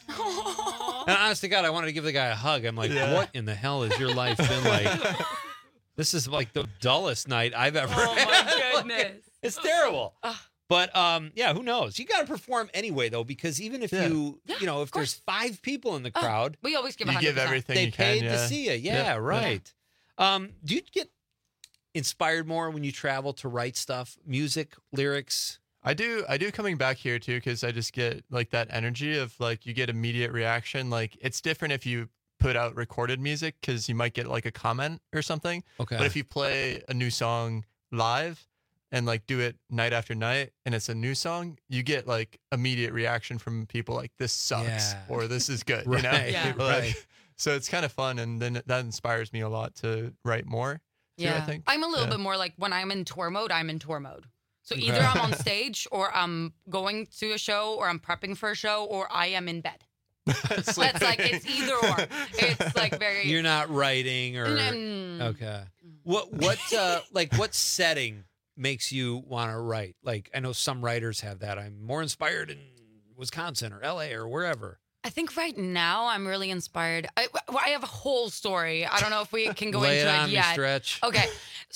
And honest to God, I wanted to give the guy a hug. I'm like, Yeah. "What in the hell has your life been like? This is like the dullest night I've ever Oh had." my goodness. It's terrible. Ugh. But um, yeah, who knows? You got to perform anyway, though, because even if Yeah. you, you know, if there's five people in the Oh, crowd, we always give You one hundred give percent. everything they you can, paid yeah. to see you. Yeah, Yeah. right. Um, do you get inspired more when you travel to write stuff, music, lyrics? I do. I do coming back here too, because I just get like that energy of like you get immediate reaction. Like it's different if you put out recorded music because you might get like a comment or something. Okay. But if you play a new song live and like do it night after night and it's a new song, you get like immediate reaction from people like this sucks Yeah. or this is good. You know? Right, Yeah. Like, right. So it's kind of fun, and then that inspires me a lot to write more. Too, Yeah. I think. I'm a little Yeah. bit more like when I'm in tour mode, I'm in tour mode. So either Okay. I'm on stage or I'm going to a show or I'm prepping for a show or I am in bed. That's like, it's either or. It's like very. You're not writing or Mm. okay. What what uh like what setting makes you want to write? Like I know some writers have that. I'm more inspired in Wisconsin or L A or wherever. I think right now I'm really inspired. I, well, I have a whole story. I don't know if we can go Lay into it it, on me, yet. Stretch. Okay.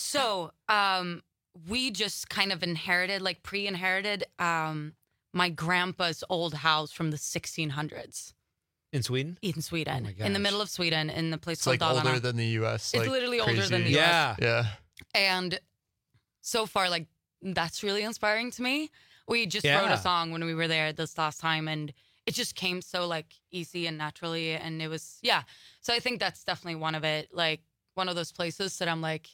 So um, we just kind of inherited, like pre-inherited, um, my grandpa's old house from the sixteen hundreds In Sweden? in Sweden, Oh my in the gosh. middle of Sweden, in the place It's called like Dalarna. older than the U S. It's like, literally older crazy. than the U S. Yeah. Yeah. And so far, like, that's really inspiring to me. We just wrote Yeah. a song when we were there this last time, and it just came so, like, easy and naturally. And it was, yeah. So I think that's definitely one of it, like, one of those places that I'm like,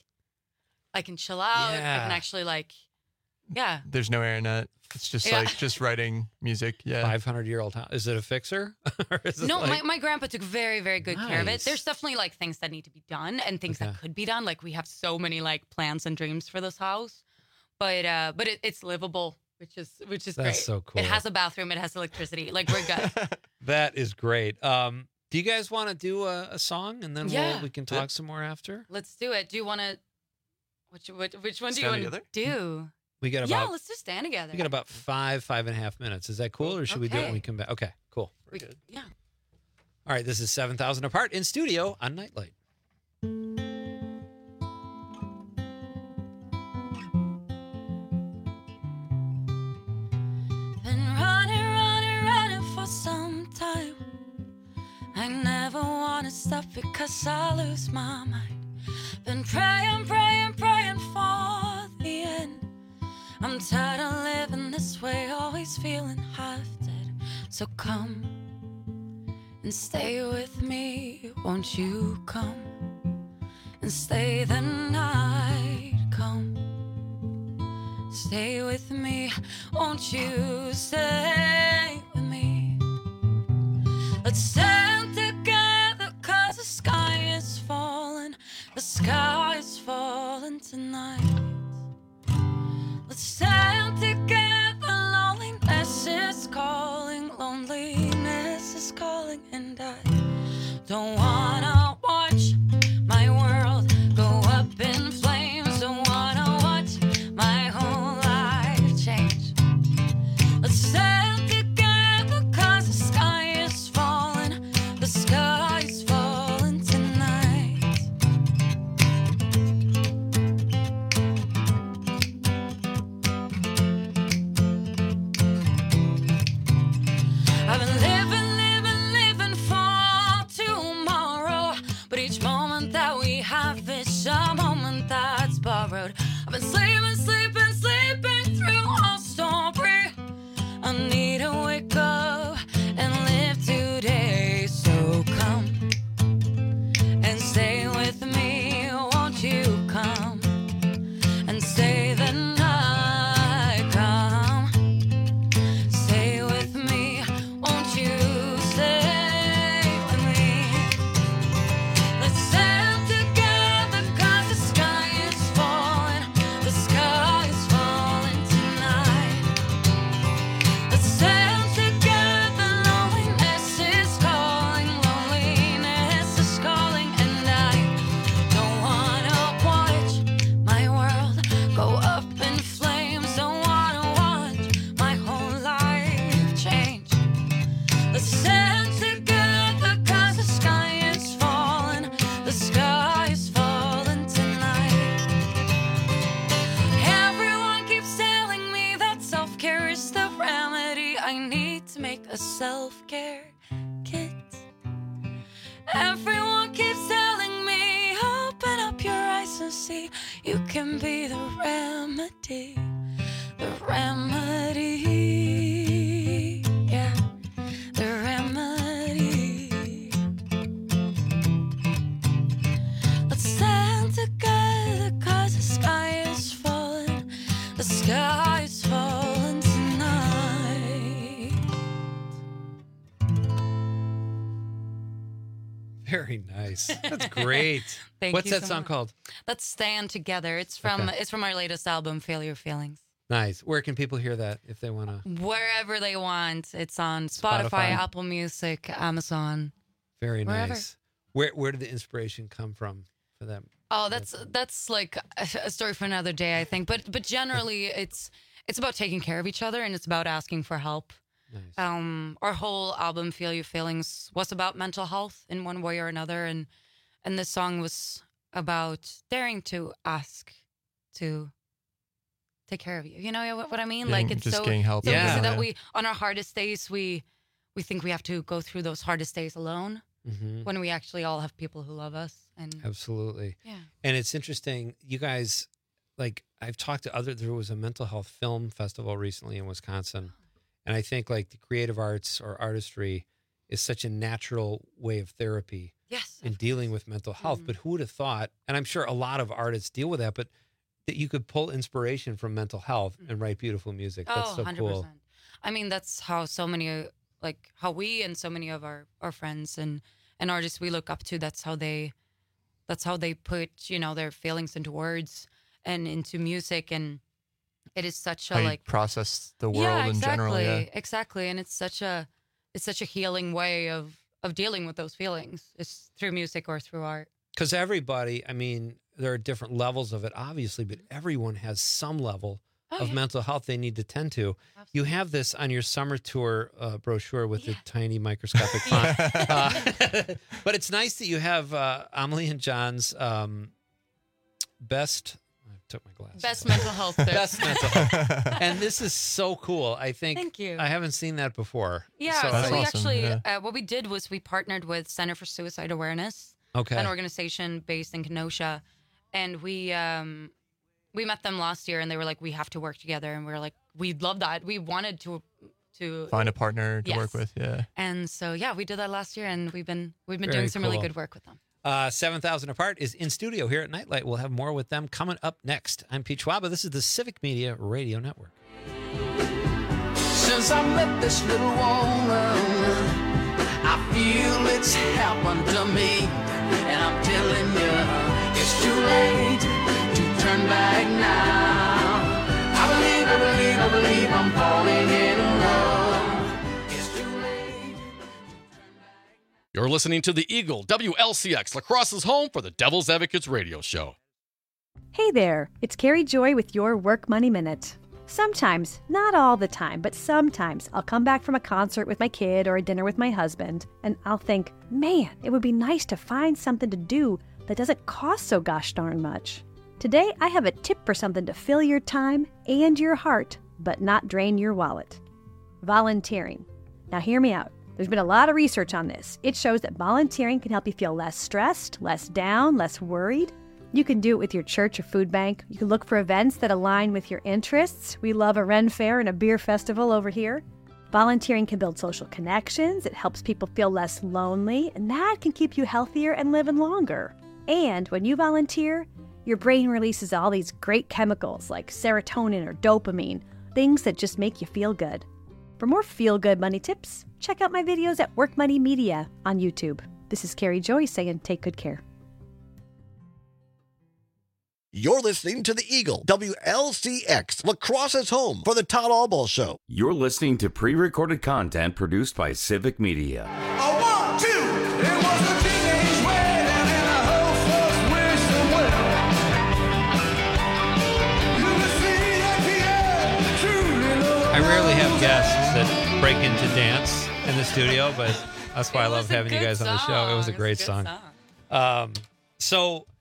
I can chill out. I Yeah. can actually, like, yeah. There's no internet. It's just Yeah. like just writing music. Yeah. five hundred year old house. Is it a fixer? Or is it No, like- my, my grandpa took very, very good care of it. Nice. There's definitely, like, things that need to be done and things Okay. that could be done. Like, we have so many, like, plans and dreams for this house. But uh, but it, it's livable, which is which is That's great. so cool. It has a bathroom. It has electricity. Like, we're good. That is great. Um, do you guys want to do a, a song and then Yeah. we'll, we can talk some more after? Let's do it. Do you want to? Which, which which one do Stand you want to together? do? We got Yeah, about let's just stand together. we got about five five and a half minutes. Is that cool, or should we do it when we Okay. come back? Okay, cool. We- yeah. All right, this is seven thousand apart in studio on Nightlight. Been running, running, running for some time. I never wanna stop because I lose my mind. Been praying, praying, praying for the end. I'm tired of living this way, always feeling half dead. So come and stay with me, won't you come and stay the night? Come, stay with me, won't you stay with me? Let's stand together, cause the sky is falling, the sky is falling tonight. Let's stand together, lonely I need to make a self-care kit. Everyone keeps telling me, open up your eyes and see you can be the remedy, the remedy, yeah, the remedy. Let's stand together 'cause the sky is falling, the sky is falling tonight. Very nice. That's great. Thank What's you that so song much. called? Let's Stand Together. It's from Okay. it's from our latest album, Failure Feelings. Nice. Where can people hear that if they want to? Wherever they want. It's on Spotify, Spotify. Apple Music, Amazon. Very Wherever. nice. Where Where did the inspiration come from for that? Oh, that's that's like a a story for another day, I think. But but generally, it's it's about taking care of each other, and it's about asking for help. Nice. Um, our whole album, Feel Your Feelings, was about mental health in one way or another, and and this song was about daring to ask to take care of you. You know what, what I mean? Getting- like it's just so, getting help. so Yeah. easy that Yeah. we on our hardest days we we think we have to go through those hardest days alone Mhm. when we actually all have people who love us. And Absolutely. Yeah. And it's interesting, you guys, like I've talked to other, there was a mental health film festival recently in Wisconsin. And I think like the creative arts or artistry is such a natural way of therapy Yes, in dealing with mental health. Mm-hmm. But who would have thought, and I'm sure a lot of artists deal with that, but that you could pull inspiration from mental health and write beautiful music. That's oh, so one hundred cool. percent. I mean, that's how so many, uh, like how we and so many of our, our friends and, and artists we look up to, that's how they, that's how they put, you know, their feelings into words and into music. And it is such a How you like, process the world yeah, in exactly, general. Yeah. exactly. And it's such a, it's such a healing way of, of dealing with those feelings. It's through music or through art. Because everybody, I mean, there are different levels of it, obviously, but everyone has some level Oh, of yeah. mental health they need to tend to. You have this on your summer tour uh, brochure with the tiny microscopic font. uh, but it's nice that you have uh, Amelie and John's um, best. I took my glasses. Best mental health tips. Best mental health. And this is so cool. I think. Thank you. I haven't seen that before. Yeah, So so, I- we actually, uh, what we did was we partnered with Center for Suicide Awareness, Okay. an organization based in Kenosha, and we um, we met them last year, and they were like, we have to work together, and we were like, we love that. We wanted to to Find a partner to Yes. work with. Yeah. and so yeah, we did that last year, and we've been we've been Very doing some really cool. good work with them. Uh, seven thousand Apart is in studio here at Nightlight. We'll have more with them coming up next. I'm Pete Schwaba. This is the Civic Media Radio Network. Since I met this little woman, I feel it's happened to me. And I'm telling you, it's too late to turn back now. I believe, I believe, I believe I'm falling in love. It's too late. You're listening to the Eagle W L C X, Lacrosse's home for the Devil's Advocates radio show. Hey there, it's Carrie Joy with your Work Money Minute. Sometimes, not all the time, but sometimes I'll come back from a concert with my kid or a dinner with my husband, and I'll think, man, it would be nice to find something to do that doesn't cost so gosh darn much. Today, I have a tip for something to fill your time and your heart, but not drain your wallet. Volunteering. Now hear me out. There's been a lot of research on this. It shows that volunteering can help you feel less stressed, less down, less worried. You can do it with your church or food bank. You can look for events that align with your interests. We love a Ren Fair and a beer festival over here. Volunteering can build social connections. It helps people feel less lonely, and that can keep you healthier and living longer. And when you volunteer, your brain releases all these great chemicals like serotonin or dopamine, things that just make you feel good. For more feel-good money tips, check out my videos at Work Money Media on YouTube. This is Carrie Joy saying take good care. You're listening to the Eagle W L C X, Lacrosse's home for the Todd Albaugh Show. You're listening to pre-recorded content produced by Civic Media. A one, two, it was a teenage wedding and a host was wishing well. You can see that Pierre truly loved I rarely have guests that break into dance in the studio, but that's why I love having you guys on the show. It was a great song. Um, so,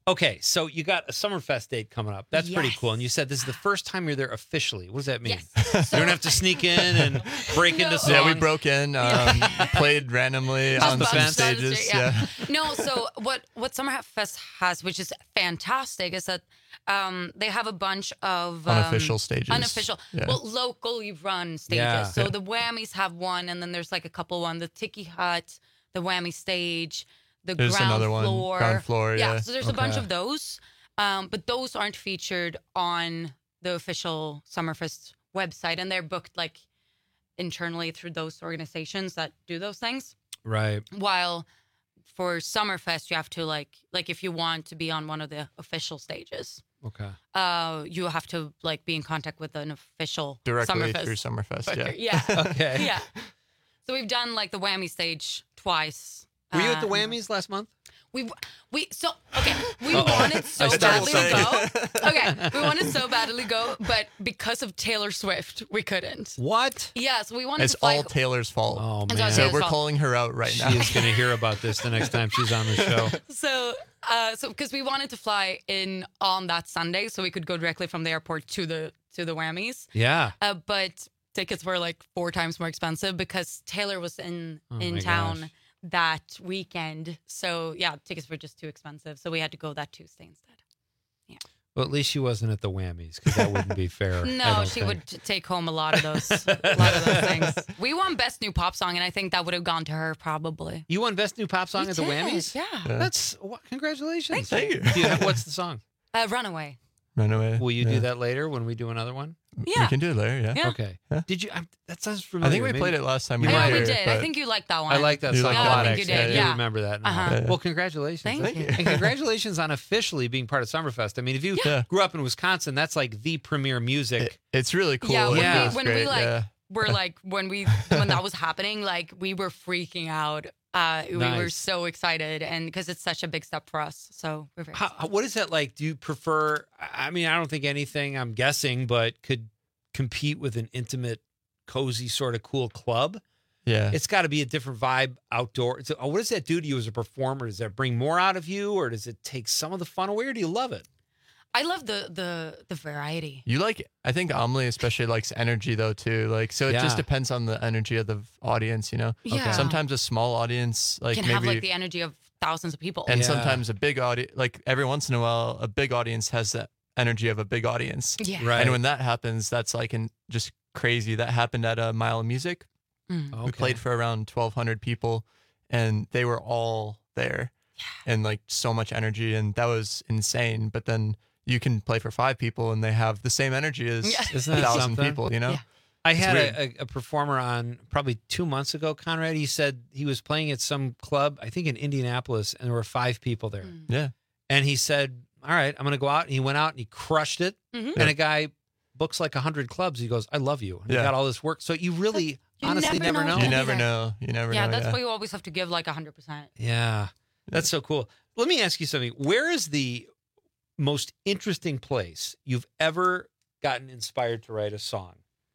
Okay, so you got a Summerfest date coming up. That's pretty Yes. cool. And you said this is the first time you're there officially. What does that mean? Yes. You don't have to sneak in and break into songs. Yeah, we broke in, um, played randomly Off on the some fence? stages. Yeah. Yeah. No, so what what Summerfest has, which is fantastic, is that um, they have a bunch of um, Unofficial stages. Unofficial, Yeah. well, locally run stages. Yeah. So Yeah. the Whammies have one, and then there's like a couple one. The Tiki Hut, the Whammy stage, the There's ground another one, floor. ground floor, yeah. So there's a bunch Okay. of those, um, but those aren't featured on the official Summerfest website, and they're booked like internally through those organizations that do those things. Right. While for Summerfest, you have to like like if you want to be on one of the official stages, Okay. uh, you have to like be in contact with an official Directly Summerfest through Summerfest, booker. yeah. Yeah. Okay. Yeah. So we've done like the Whammy stage twice. Were you at the Uh, Whammies last month? We we so okay. We Uh-oh. wanted so I started badly to saying- go. Okay, we wanted so badly to go, but because of Taylor Swift, we couldn't. What? Yeah, so we wanted It's to fly. all Taylor's fault. Oh, It's all man. So Taylor's we're fault. calling her out right now. She is going to hear about this the next time she's on the show. So, uh, so because we wanted to fly in on that Sunday, so we could go directly from the airport to the to the Whammies. Yeah. Uh, but tickets were like four times more expensive because Taylor was in Oh in my town gosh. that weekend. So yeah, tickets were just too expensive. So we had to go that Tuesday instead. Well, at least she wasn't at the Whammies because that wouldn't be fair. I No, don't she think. would t- take home a lot of those, a lot of those things. We won best new pop song, and I think that would have gone to her probably. You won Best New Pop Song We at the did, Whammies? yeah. Yeah. That's well, congratulations. Thank you. Do you have, what's the song? Uh, Runaway. Run away. Will you Yeah. do that later when we do another one? Yeah. We can do it later, yeah. Yeah. Okay. Yeah. Did you? I, that sounds familiar. I think we Maybe- played it last time. You we I were know we here, did. I but- think you liked that one. I like that You song like a that lot. one. I think you actually. did, I do yeah. remember that now. Uh-huh. Yeah. Well, congratulations. Thank you. And congratulations on officially being part of Summerfest. I mean, if you Yeah. grew up in Wisconsin, that's like the premier music. It- it's really cool. Yeah, when Yeah. we when we Great, like yeah. were like when we when that was happening, like we were freaking out. Uh, we were Nice. so excited, and because it's such a big step for us, so we're very. How, how- what is that like? Do you prefer? I mean, I don't think anything. I'm guessing, but could compete with an intimate, cozy, sort of cool club. Yeah. It's got to be a different vibe outdoor. So, what does that do to you as a performer? Does that bring more out of you, or does it take some of the fun away, or do you love it? I love the the the variety. You like, I think Amelie especially likes energy though too. Like, so it Yeah. just depends on the energy of the audience, you know? Yeah. Sometimes a small audience, like Can maybe, have like the energy of thousands of people. and Yeah. sometimes a big audience, like every once in a while, a big audience has the energy of a big audience. Yeah. Right. And when that happens, that's like in, just crazy. That happened at a Mile of Music. Mm. We Okay. played for around twelve hundred people, and they were all there, and like so much energy, and that was insane. But then you can play for five people, and they have the same energy as Yeah. Isn't a that thousand something? people. You know, Yeah. I It's had weird. a, a, a performer on probably two months ago, Conrad. He said he was playing at some club, I think in Indianapolis, and there were five people there. Mm. yeah, And he said, all right, I'm going to go out. And he went out and he crushed it. Mhm. And a guy books like one hundred clubs. He goes, I love you. And he Yeah. got all this work. So you really, You honestly, never never know. know. you Yeah. never know. You never Yeah, know. that's yeah. why you always have to give like a hundred percent. Yeah. That's so cool. Let me ask you something. Where is the most interesting place you've ever gotten inspired to write a song?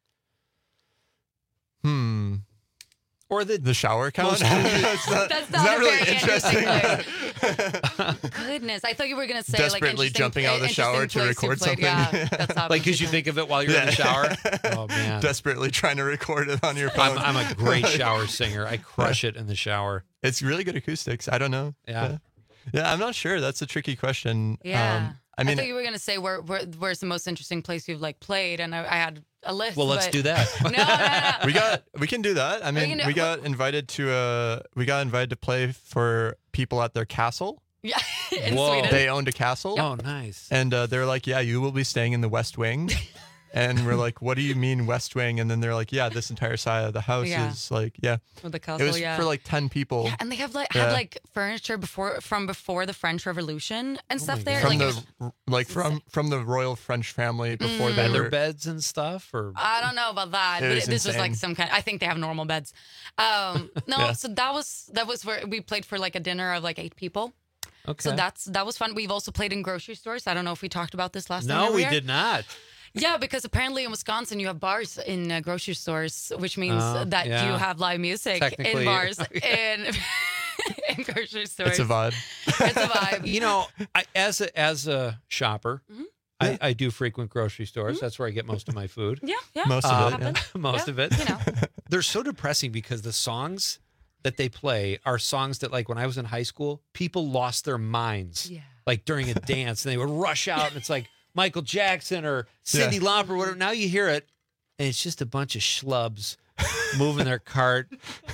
Hmm. Or the The shower count. Most- That's not, That's it's not not a really very interesting interesting. Goodness, I thought you were gonna say Desperately like jumping out of the shower to record something. Yeah, that's how like, because you think of it while you're in the shower? Oh, man. Desperately trying to record it on your phone. I'm, I'm a great shower singer. I crush it in the shower. It's really good acoustics. I don't know. Yeah. Yeah, Yeah, I'm not sure. That's a tricky question. Yeah. Um, I mean, thought you were gonna say where, where where's the most interesting place you've like played, and I, I had a list. Well, let's but- do that. No, no, no. we got we can do that. I We mean, can we, do- got invited to a we got invited to play for people at their castle. Yeah, in Whoa. Sweden. They owned a castle. Oh, nice. And uh, they're like, yeah, you will be staying in the West Wing. And we're like, what do you mean West Wing? And then they're like, yeah, this entire side of the house Yeah. is like, yeah. With the It castle, was yeah. for like ten people. Yeah, and they have like Yeah. had like furniture before from before the French Revolution and stuff there. From like, it the was- like from from the royal French family before they Feather were. beds and stuff? Or I don't know about that, It but was it, this was like insane. some kind. I think they have normal beds. Um, no, Yeah. so that was that was where we played for like a dinner of like eight people. Okay. So that's that was fun. We've also played in grocery stores. I don't know if we talked about this last time. No, you were we here. did not. Yeah, because apparently in Wisconsin you have bars in uh, grocery stores, which means Oh, that yeah. you have live music in Technically, bars. yeah. In in grocery stores. It's a vibe. It's a vibe. You know, I, as a as a shopper, Mhm. I, I do frequent grocery stores. That's where I get most of my food. Yeah, yeah. Most of Um, it, yeah. most Yeah, of it. you know. They're so depressing because the songs that they play are songs that, like, when I was in high school, people lost their minds, Yeah. like during a dance, and they would rush out, and it's like Michael Jackson or Cyndi Lauper or whatever. Now you hear it, and it's just a bunch of schlubs moving their cart,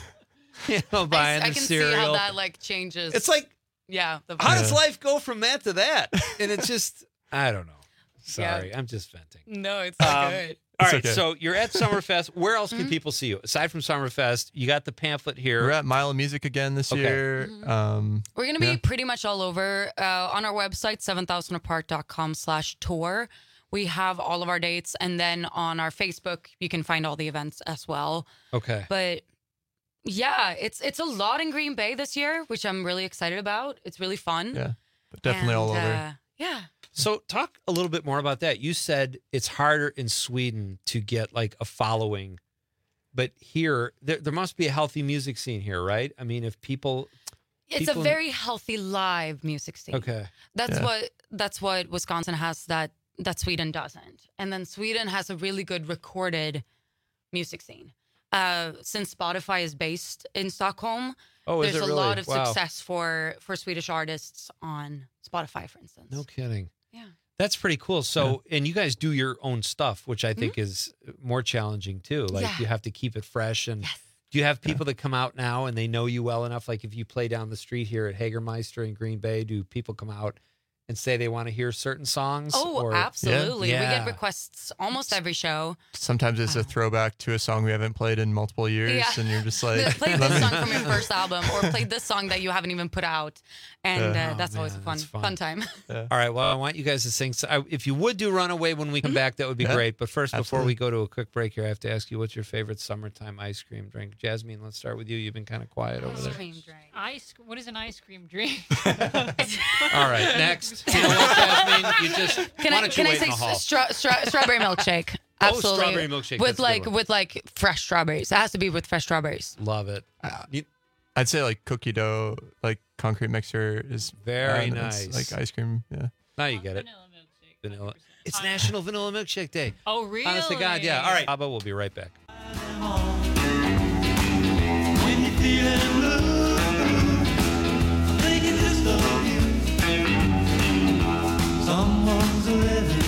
you know, buying I, I the can cereal. see how that like changes. It's like, yeah. The how does vibe. life go from that to that? And it's just, I don't know. Sorry, Yeah. I'm just venting. No, it's not Um, good. All It's right, okay. so you're at Summerfest. Where else can Mhm. people see you aside from Summerfest? You got the pamphlet here. We're at Mile of Music again this Okay. year. Um, We're going to be yeah. pretty much all over uh, on our website, seven thousand apart dot com slash tour. We have all of our dates. And then on our Facebook, you can find all the events as well. Okay. But yeah, it's it's a lot in Green Bay this year, which I'm really excited about. It's really fun. Yeah, definitely all And, over. uh, yeah. So talk a little bit more about that. You said it's harder in Sweden to get like a following, but here there, there must be a healthy music scene here, right? I mean, if people, It's people a very healthy live music scene. okay, That's Yeah. what that's what Wisconsin has that that Sweden doesn't. And then Sweden has a really good recorded music scene. Uh, since Spotify is based in Stockholm, Oh, is there's it a really? lot of Wow. success for for Swedish artists on Spotify, for instance. no kidding. Yeah. That's pretty cool. So, and you guys do your own stuff, which I think is more challenging too. Like Yeah. you have to keep it fresh. And do you have people that come out now and they know you well enough? Like if you play down the street here at Hagermeister in Green Bay, do people come out and say they want to hear certain songs? Oh, or- absolutely. We Yeah. get requests almost every show. Sometimes it's a throwback to a song we haven't played in multiple years, Yeah. and you're just like, Play let this me- song from your first album, or play this song that you haven't even put out, and Yeah. uh, Oh, that's always a man, fun, that's fun. fun time. All right. Well, I want you guys to sing. So I, if you would do Runaway when we come back, that would be Yeah, great. But first, before absolutely. we go to a quick break here, I have to ask you, what's your favorite summertime ice cream drink? Jasmine, let's start with you. You've been kind of quiet over there. Cream drink. Ice. What is an ice cream drink? All right. Next. You know what, Jasmine? You just Can why I don't can you I wait say in the hall? stra- stra- strawberry milkshake? Oh, Absolutely. strawberry milkshake, that's with a good like one. with like fresh strawberries. It has to be with fresh strawberries. Love it. You- I'd say like cookie dough, like concrete mixer is Very uh, it's nice. like ice cream. Yeah. now you get it. Vanilla. It's National Vanilla Milkshake Day. Oh, really? Honest to God, yeah. All right. Abba, we'll be right back. When you're feeling blue, thinking just of you. Someone's living.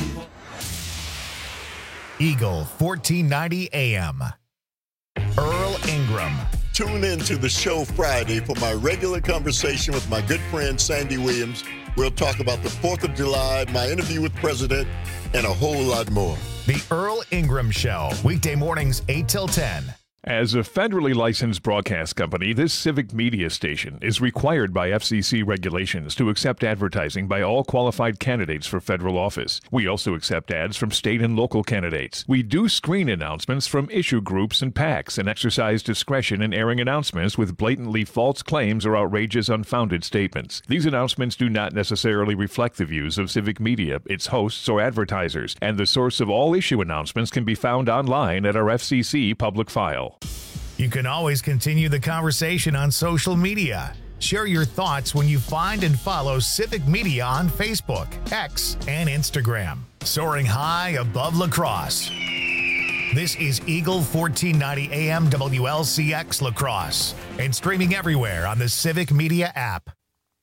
Eagle fourteen ninety A M. Earl Ingram. Tune in to the show Friday for my regular conversation with my good friend Sandy Williams. We'll talk about the fourth of July, my interview with the president, and a whole lot more. The Earl Ingram Show. Weekday mornings eight till ten. As a federally licensed broadcast company, this civic media station is required by F C C regulations to accept advertising by all qualified candidates for federal office. We also accept ads from state and local candidates. We do screen announcements from issue groups and PACs and exercise discretion in airing announcements with blatantly false claims or outrageous, unfounded statements. These announcements do not necessarily reflect the views of civic media, its hosts, or advertisers, and the source of all issue announcements can be found online at our F C C public file. You can always continue the conversation on social media. Share your thoughts when you find and follow Civic Media on Facebook, X, and Instagram. Soaring high above La Crosse. This is Eagle fourteen ninety A M W L C X La Crosse and streaming everywhere on the Civic Media app.